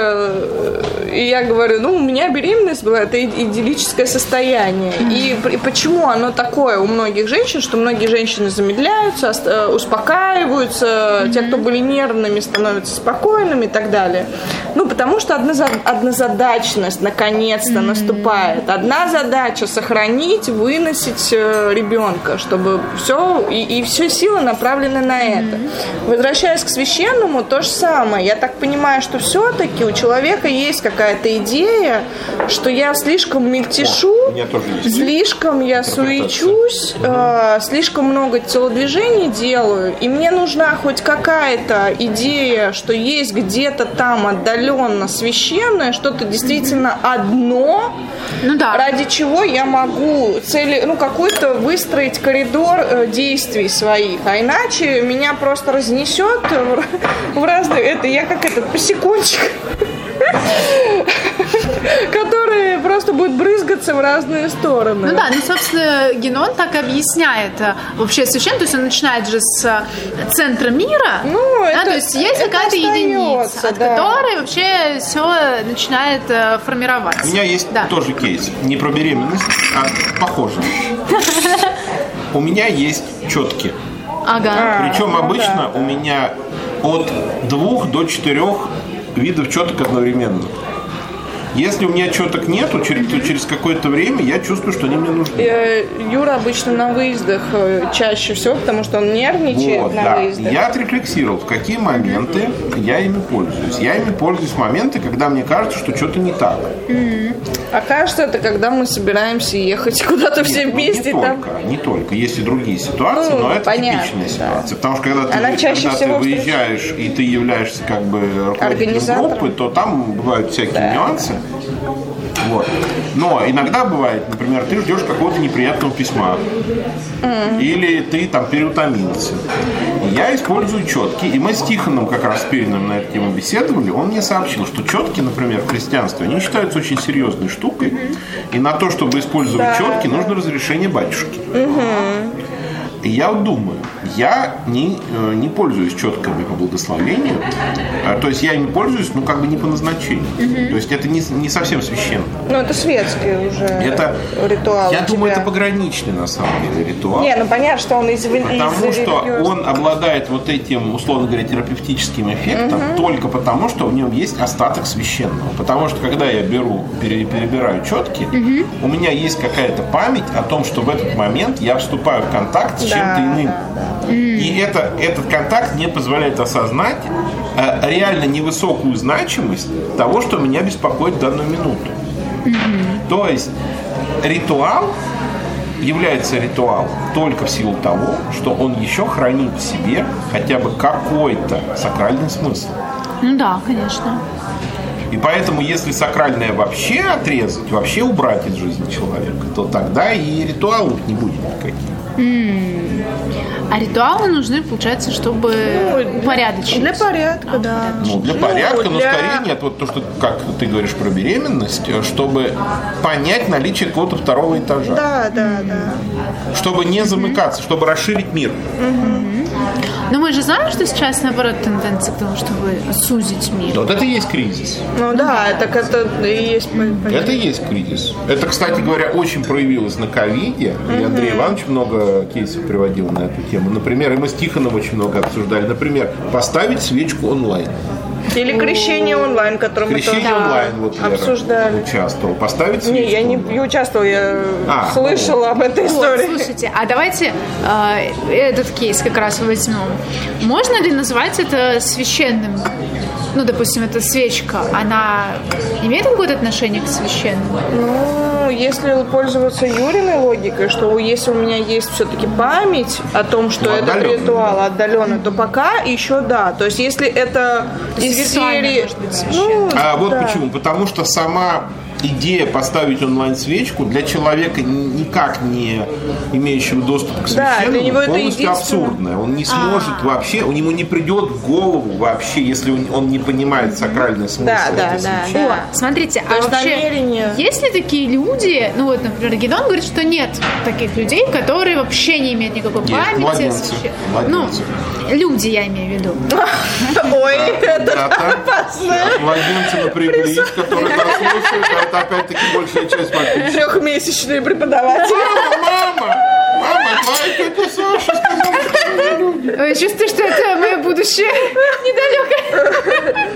э, и я говорю, ну, у меня беременность была, это и- идиллическое состояние. И, п- и почему оно такое у многих женщин, что многие женщины замедляются, ост- э, успокаиваются, те, кто были нервными, становятся спокойными и так далее. Ну, потому что однозадачность наконец-то mm-hmm. наступает. Одна задача — сохранить, выносить ребенка, чтобы все, и, и все силы направлены на это. Mm-hmm. Возвращаясь к священному, то же самое. Я так понимаю, что все-таки у человека есть какая-то идея, что я слишком мельтешу, О, слишком я суечусь, mm-hmm. э, слишком много телодвижений делаю, и мне нужна хоть какая-то идея, что есть где-то там отдаленно священное, что-то действительно одно, ну, да. ради чего я могу цели, ну, какой-то выстроить коридор э, действий своих, а иначе меня просто разнесет в, в разные... Это я как этот посекунчик, который просто будет брызгаться в разные стороны. Ну да, ну, собственно, Генон так и объясняет вообще священное, то есть он начинает же с центра мира, ну, да, это, то есть есть какая-то единица, от да. которой вообще все начинает формироваться. У меня есть да. тоже кейс, не про беременность, а похоже. У меня есть четки. Ага. Причем обычно у меня от двух до четырех видов четок одновременно. Если у меня четок нету, через, то через какое-то время я чувствую, что они мне нужны. Юра обычно на выездах чаще всего, потому что он нервничает вот, на да. выездах. Я отрефлексировал, в какие моменты я ими пользуюсь. Я ими пользуюсь в моменты, когда мне кажется, что что-то не так. Mm-hmm. А кажется, это когда мы собираемся ехать куда-то Нет, все вместе. Не там... только, не только. Есть и другие ситуации, ну, но это понятно, типичная да. ситуация. Потому что когда ты, Она чаще когда всего ты выезжаешь и ты являешься как бы руководителем группы, то там бывают всякие да. нюансы. Вот. Но иногда бывает, например, ты ждешь какого-то неприятного письма, mm. или ты там переутомился. Я использую четки, и мы с Тихоном как раз с Периным на эту тему беседовали. Он мне сообщил, что четки, например, в христианстве, они считаются очень серьезной штукой, mm-hmm. и на то, чтобы использовать да, четки, да. нужно разрешение батюшки. Mm-hmm. И я вот думаю, я не, не пользуюсь четками по благословению, то есть я ими пользуюсь, ну, как бы не по назначению. Mm-hmm. То есть это не, не совсем священно. Ну, это светский уже это, ритуал. Я думаю, это пограничный, на самом деле, ритуал. Не, ну, понятно, что он из Потому из что он обладает вот этим, условно говоря, терапевтическим эффектом mm-hmm. только потому, что в нем есть остаток священного. Потому что, когда я беру, перебираю четки, mm-hmm. у меня есть какая-то память о том, что в этот момент я вступаю в контакт с чем-то иным. Да, да. И это, этот контакт мне позволяет осознать э, реально невысокую значимость того, что меня беспокоит в данную минуту. Mm-hmm. То есть ритуал является ритуалом только в силу того, что он еще хранит в себе хотя бы какой-то сакральный смысл. Ну да, конечно. И поэтому, если сакральное вообще отрезать, вообще убрать из жизни человека, то тогда и ритуалов не будет никаких. Mm. А ритуалы нужны, получается, чтобы ну, упорядочить. Для порядка, а, да. Ну, для порядка, ну, для... но скорее нет. Вот то, что, как ты говоришь про беременность, чтобы понять наличие какого-то второго этажа. Да, да, да. Чтобы не замыкаться, mm-hmm. чтобы расширить мир. Mm-hmm. Но мы же знаем, что сейчас, наоборот, тенденция к тому, чтобы сузить мир. Вот это и есть кризис. Ну да, так это и есть... Это и есть кризис. Это, кстати говоря, очень проявилось на ковиде. И Андрей Иванович много кейсов приводил на эту тему. Например, и мы с Тихоном очень много обсуждали. Например, поставить свечку онлайн. Или крещение онлайн, которое мы крещение тоже онлайн, вот, Лера, обсуждали. Участвовал. Поставить свечку. Не, я не, не участвовала, я а, слышала ну, об этой истории. Вот, слушайте, а давайте э, этот кейс как раз возьмем. Можно ли назвать это священным? Ну, допустим, эта свечка, она имеет какое-то отношение к священному? Ну, если пользоваться Юриной логикой, что если у меня есть все-таки память о том, что ну, это ритуал отдаленный, то пока еще да. То есть, если это из серии... Ну, а вот да. почему? Потому что сама идея поставить онлайн-свечку для человека, никак не имеющего доступа к священному, да, полностью абсурдная. Он не сможет А-а-а. вообще, у него не придет в голову вообще, если он не понимает сакральный смысл да, этой да, свечи. Да, да. Смотрите, то а вообще, намерение... есть ли такие люди, ну вот, например, Гедон говорит, что нет таких людей, которые вообще не имеют никакой есть, памяти. Младенцы. Младенцы. Ну, люди, я имею в виду. Ой, это опасно. Младенцы напряглись, которые нас слушают, а это опять-таки большая часть подписчиков. Трехмесячные преподаватели. Мама, мама, мама, твоя тетя Саша сказала, что люди. Чувствую, что это мое будущее недалекое. Но это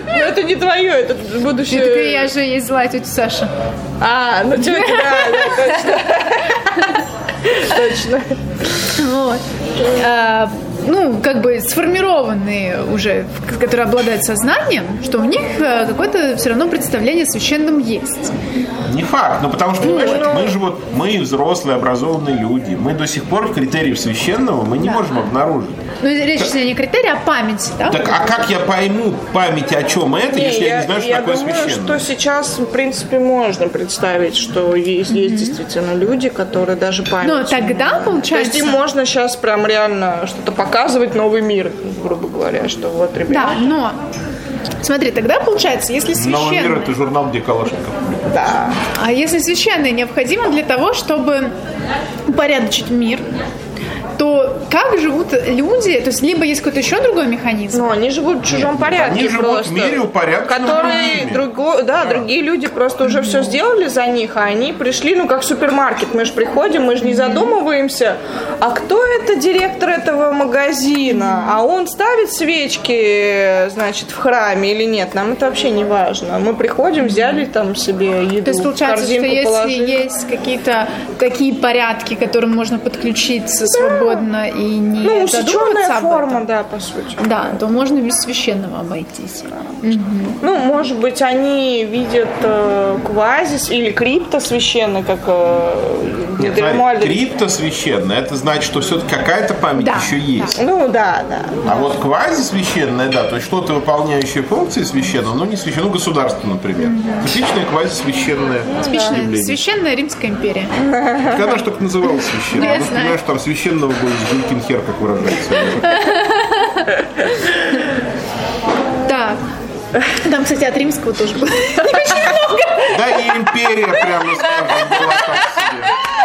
не твое, это будущее. Так я же есть злая тетя Саша. А, ну тетя, да, да, точно. Точно. Вот. А, ну, как бы сформированные уже, которые обладают сознанием, что у них какое-то все равно представление о священном есть. Не факт, но потому что, понимаешь, мы же вот, мы взрослые, образованные люди, мы до сих пор критериев священного мы не да. можем обнаружить. Ну, речь так, не о критерии, а о памяти, да? Так, а как я пойму память о чем это, не, если я, я не знаю, что я такое думаю, священное? Что сейчас, в принципе, можно представить, что есть, есть mm-hmm. действительно люди, которые даже память. Но тогда, получается... То есть им можно сейчас прям реально что-то показывать, новый мир, грубо говоря, что вот, ребята... Да, но... Смотри, тогда получается, если священное... Новый мир — это журнал, где Калашников. Да. А если священное необходимо для того, чтобы упорядочить мир, то как живут люди? То есть либо есть какой-то еще другой механизм? Ну, они живут в чужом Нет, порядке. Они живут просто, в мире упорядоченном которые друго, да, да, другие люди просто уже все сделали за них, а они пришли, ну, как в супермаркет. Мы же приходим, мы же не задумываемся, а кто это директор этого магазина? А он ставит свечки, значит, в храме или нет? Нам это вообще не важно. Мы приходим, взяли там себе еду, то есть получается, что если положили. Есть какие-то такие порядки, к которым можно подключиться свободно, и не ну, усеченная форма, этом, да, по сути. Да, то можно без священного обойтись. Угу. Ну, может быть, они видят э, квазис или крипто священно, как э, Нет, смотри, крипто священно, это значит, что все-таки какая-то память да, еще есть. Да. Ну, да, да. А вот квази священное, да, то есть что-то выполняющее функции священного, но не священное, ну, государство, например. Mm-hmm. Типичное квази священное Типичная явление. Священная Римская империя. Когда же только называлась священная? Я понимаю, что там священного будет Жулькин хер, как выражается. Так. Там, кстати, от римского тоже было очень много. Да и империя, прямо скажем, была так себе.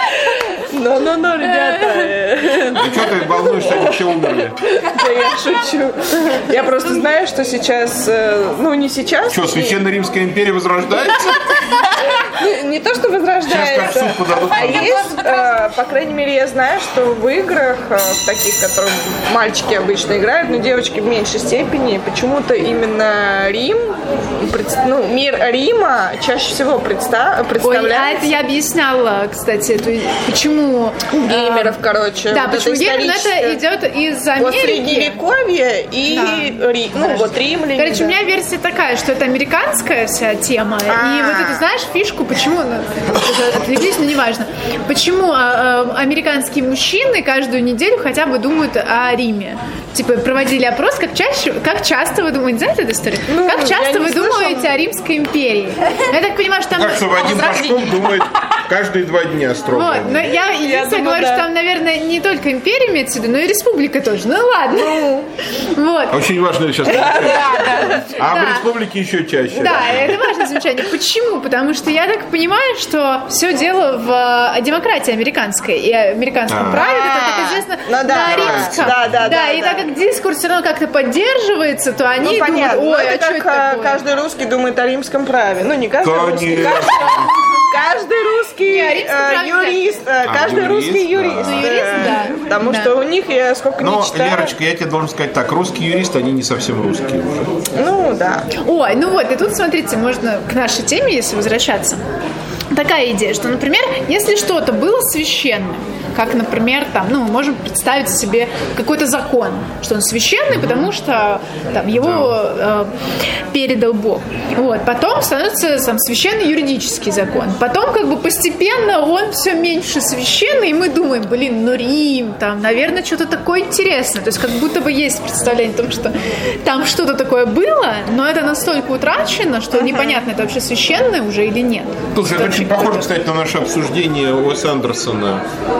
Ну-ну-ну, ребята. Ну что ты волнуешься, они все умерли? Да я шучу. Я просто знаю, что сейчас, ну не сейчас. Что, Священная Римская империя возрождается? Не, не то, что возрождается, а есть, э, по крайней мере, я знаю, что в играх, э, в таких, которые мальчики обычно играют, но девочки в меньшей степени, почему-то именно Рим, ну, мир Рима чаще всего представ, представляется. Ой, а это я объясняла, кстати, почему... Геймеров, короче. Да, вот почему геймеров, это идет из Америки. Вот Средневековье и да. Рим, ну, вот римляне. Короче, да. у меня версия такая, что это американская вся тема, А-а-а. и вот это, знаешь, фишку, почему, ну, отвлеклись, но неважно, почему а, а, американские мужчины каждую неделю хотя бы думают о Риме. Типа, проводили опрос, как, чаще, как часто вы думаете, знаете эту историю? Ну, как часто вы слышала. думаете о Римской империи? Я так понимаю, что там... Так что Вадим Пашков думает каждые два дня строго. Вот, но я единственное говорю, да. что там, наверное, не только империя имеется в виду, но и республика тоже. Ну ладно. Ну. Вот. Очень важно сейчас. Да, да, да. А да. в республике еще чаще. Да, это важное замечание. Почему? Потому что я так понимаю, что все дело в демократии американской и американском праве, это, как известно, на римском. Да, да, да. И так как дискурс все равно как-то поддерживается, то они думают, ой, а что это такое? Каждый русский думает о римском праве. Ну, не каждый русский, каждый русский э, юрист, э, каждый а, русский юрист. Да. Ну, юрист, да. Потому да. что у них, я сколько Но, не читаю... Лерочка, я тебе должен сказать так, русские юристы, они не совсем русские уже. Ну, да. Ой, ну вот, и тут, смотрите, можно к нашей теме, если возвращаться. Такая идея, что, например, если что-то было священным, как, например, там, ну, мы можем представить себе какой-то закон, что он священный, потому что там, его э, передал Бог. Вот. Потом становится там, священный юридический закон. Потом как бы постепенно он все меньше священный, и мы думаем, блин, ну Рим, там, наверное, что-то такое интересное. То есть как будто бы есть представление о том, что там что-то такое было, но это настолько утрачено, что uh-huh. непонятно, это вообще священное уже или нет. Слушай, это очень похоже, кстати, на наше обсуждение Уэса Андерсона.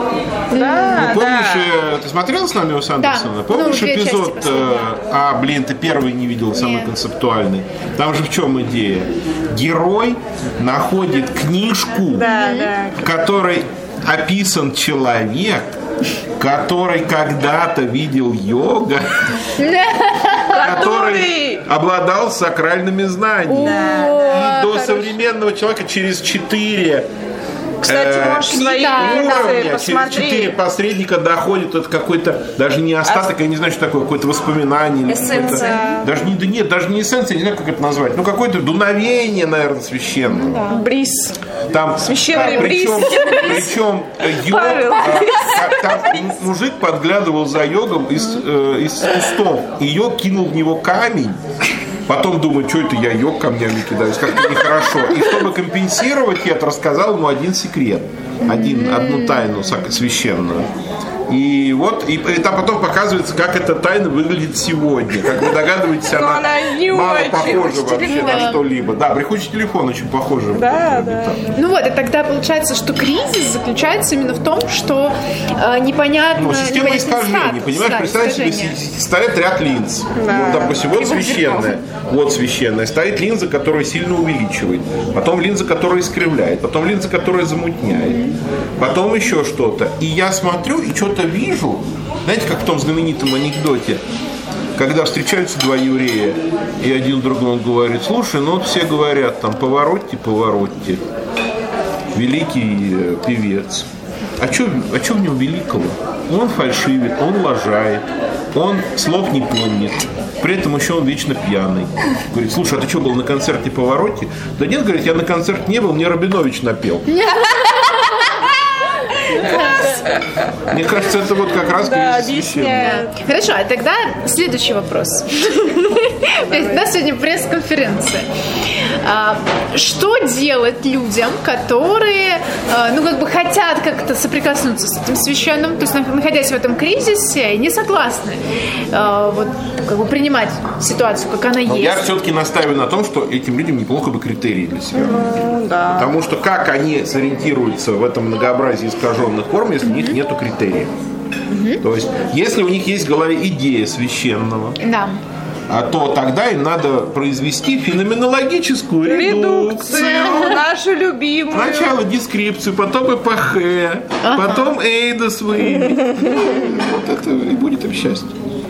Да, ну, помнишь, да. ты смотрела с нами Уэса Андерсона? Да. Помнишь ну, эпизод, э, а, блин, ты первый не видел, самый Нет. концептуальный. Там же в чем идея? Герой находит книжку, да, да. в которой описан человек, который когда-то видел йога, который обладал сакральными знаниями. И до современного человека через четыре Кстати, э, можешь свои да, эмоции уровня, через посмотреть. четыре посредника доходит от какой-то, даже не остаток, я не знаю, что такое, какое-то воспоминание. Или Эссенция. даже не, да нет, даже не эссенция, я не знаю, как это назвать. Ну, какое-то дуновение, наверное, священное. Да. Бриз. Там, Священный а, бриз. причем, причем э, йог, Павел. а, там м- мужик подглядывал за йогом из, э, из кустов, и йог кинул в него камень. Потом думаю, что это я йог камнями кидаюсь, как-то нехорошо. И чтобы компенсировать это, рассказал ему один секрет, один, одну тайну священную. И вот, и, и там потом показывается, как эта тайна выглядит сегодня. Как вы догадываетесь, Но она, она не мало очень. похожа вообще телефон. на что-либо. Да, брехучий телефон очень похож. Да, да. Ну вот, и тогда получается, что кризис заключается именно в том, что э, непонятно... Ну, система непонятный искажений, статус, понимаешь, да, представь себе, искажения. си- стоят ряд линз. Да. Вот, допустим, вот И священная, вот священная. Стоит линза, которая сильно увеличивает. Потом линза, которая искривляет. Потом линза, которая замутняет. Потом еще что-то. И я смотрю и что-то вижу. Знаете, как в том знаменитом анекдоте, когда встречаются два еврея, и один другому говорит: слушай, ну вот все говорят, там, Паваротти, Паваротти, великий э, певец. А что а чё в нем великого? Он фальшивит, он лажает, он слов не помнит. При этом еще он вечно пьяный. Говорит: слушай, а ты что, был на концерте Паваротти? Да нет, говорит, я на концерте не был, мне Рабинович напел. Мне кажется, это вот как раз Да, кризис священный. объясняет. Хорошо, а тогда следующий вопрос. То есть у нас сегодня пресс-конференция. А, Что делать людям, которые, а, ну, как бы хотят как-то соприкоснуться с этим священным, то есть находясь в этом кризисе, не согласны а, вот, как бы принимать ситуацию, как она Но я есть? все-таки настаиваю на том, что этим людям неплохо бы критерии для себя. Ну, да. Потому что как они сориентируются в этом многообразии искаженных форм, если у них нету критериев? То есть, если у них есть в голове идея священного, Да. а то тогда им надо произвести феноменологическую редукцию. Редукцию, нашу любимую. Сначала дескрипцию, потом ЭПХ, потом Эйдос выявить. Вот это и будет им счастье.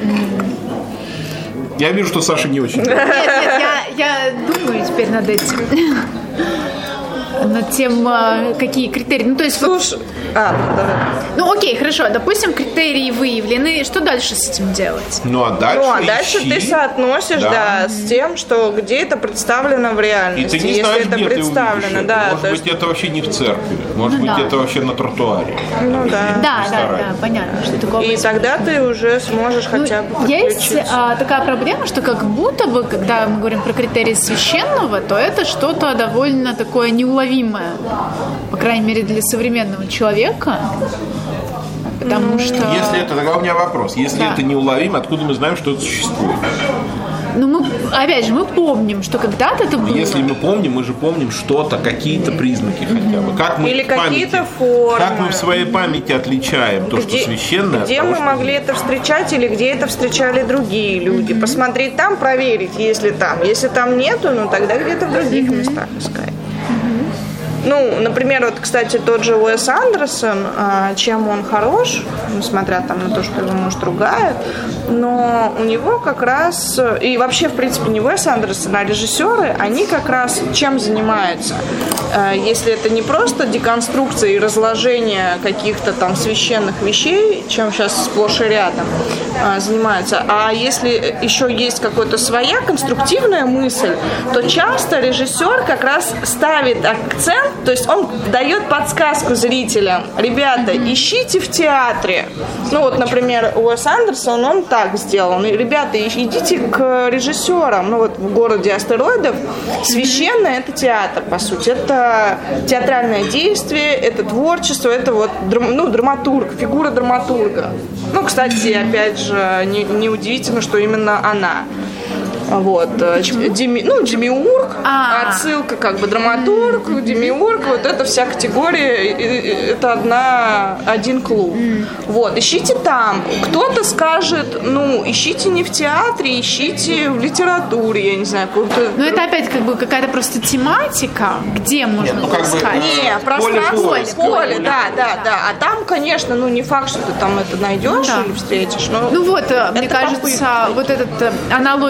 Я вижу, что Саша не очень. Нет, нет, я, я думаю теперь над этим. Над тем, а, какие критерии. Ну, то есть, вот, Слушай, а, давай. ну, окей, хорошо. Допустим, критерии выявлены. Что дальше с этим делать? Ну а дальше, Ну, а дальше ищи. ты соотносишь, Да. да. с тем, что где это представлено в И реальности. ты не Если знаешь, это где ты представлено, увидишь это. да. Может то быть, есть, это вообще не в церкви. Может Ну быть, да. это вообще на тротуаре. ну да. Да, да, да, понятно, что такое. И тогда ты уже сможешь Ну, хотя бы есть подключиться. а, такая проблема, что как будто бы, когда мы говорим про критерии священного, то это что-то довольно такое неуловимое, по крайней мере для современного человека, потому что... Если это, тогда у меня вопрос. Если Да. это неуловимо, откуда мы знаем, что это существует? Ну, мы, опять же, мы помним, что когда-то это было. Если мы помним, мы же помним что-то, какие-то признаки хотя бы. Как мы Или в памяти- какие-то формы. Как мы в своей памяти отличаем то, что Где, священное, от где того, мы что могли нет? это встречать или где это встречали другие люди. Посмотреть там, проверить, если там. Если там нету, ну тогда где-то в других местах искать. Ну, например, вот, кстати, тот же Уэс Андерсон, а, чем он хорош, несмотря там на то, что его, может, ругают, но у него как раз, и вообще, в принципе, не Уэс Андерсон, а режиссеры, они как раз чем занимаются? А, если это не просто деконструкция и разложение каких-то там священных вещей, чем сейчас сплошь и рядом а, занимаются, а если еще есть какая-то своя конструктивная мысль, то часто режиссер как раз ставит акцент, то есть он дает подсказку зрителям: ребята, ищите в театре. Ну вот, например, Уэс Андерсон, он так сделал: ребята, идите к режиссерам. Ну вот в городе астероидов священное — это театр, по сути. Это театральное действие, это творчество, это вот ну, драматург, фигура драматурга. Ну, кстати, опять же, не, не удивительно, что именно она. Вот, Деми, ну, демиург, А. отсылка как бы драматург, демиург, вот эта вся категория, это одна, один клуб. Вот, ищите там. Кто-то скажет, ну, ищите не в театре, ищите в литературе, я не знаю, какую-то... Но это опять как бы какая-то просто тематика, где можно ну, как бы, искать. Не, пространство, Поле поле, поиска. поле, да, да, да. А там, конечно, ну, не факт, что ты там это найдешь Да. или встретишь, но... Ну вот, э, мне Это кажется, попытка. вот эта э, аналогия, во-первых,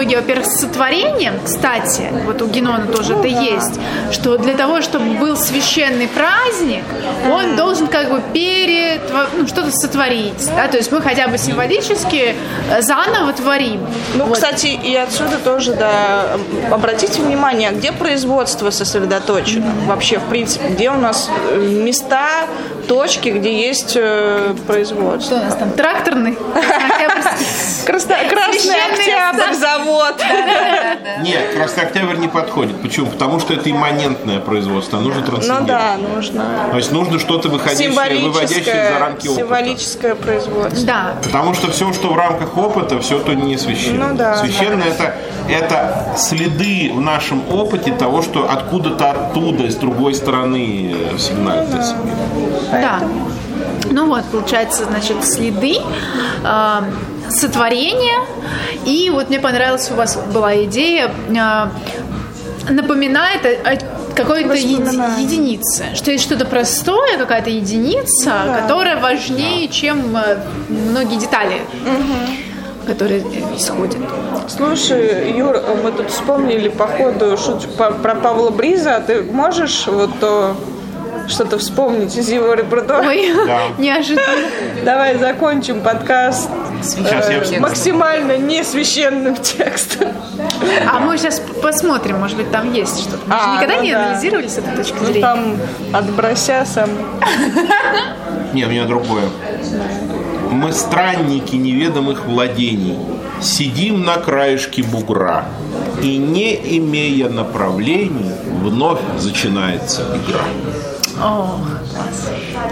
с сотворением, кстати, вот у Генона тоже это есть, что для того, чтобы был священный праздник, он должен как бы перед, ну, что-то сотворить, да, то есть мы хотя бы символически заново творим. Ну, вот. Кстати, и отсюда тоже, да, обратите внимание, где производство сосредоточено вообще, в принципе, где у нас места, точки, где есть э, производство. Что у нас там, тракторный? Красный Октябрь завод. Нет, Красный Октябрь не подходит. Почему? Потому что это имманентное производство, а нужно трансцендентное. Ну да, нужно. То есть нужно что-то выходящее, выводящее за рамки опыта. Символическое производство. Да. Потому что все, что в рамках опыта, все то не священно. Ну да. Священное это, это следы в нашем опыте того, что откуда-то оттуда, с другой стороны сигналит о себе. Да. Ну вот, получается, значит, следы э, сотворения. И вот мне понравилась у вас была идея, э, напоминает о, о какой-то еди- единице, что есть что-то простое, какая-то единица, да, которая важнее, чем э, многие детали, угу, которые исходят. Слушай, Юр, мы тут вспомнили по ходу шутку про Павла Бриза. Ты можешь вот то... что-то вспомнить из его репертуара? Ой, да. Неожиданно. Давай закончим подкаст сейчас э, я... максимально не священным текстом. А мы сейчас посмотрим, может быть, там есть что-то. Мы а, никогда ну не да. анализировали с этой точки ну, зрения. Там отброся сам. Не, у меня другое. Мы странники неведомых владений, сидим на краешке бугра, и не имея направлений, вновь начинается игра. О, класс.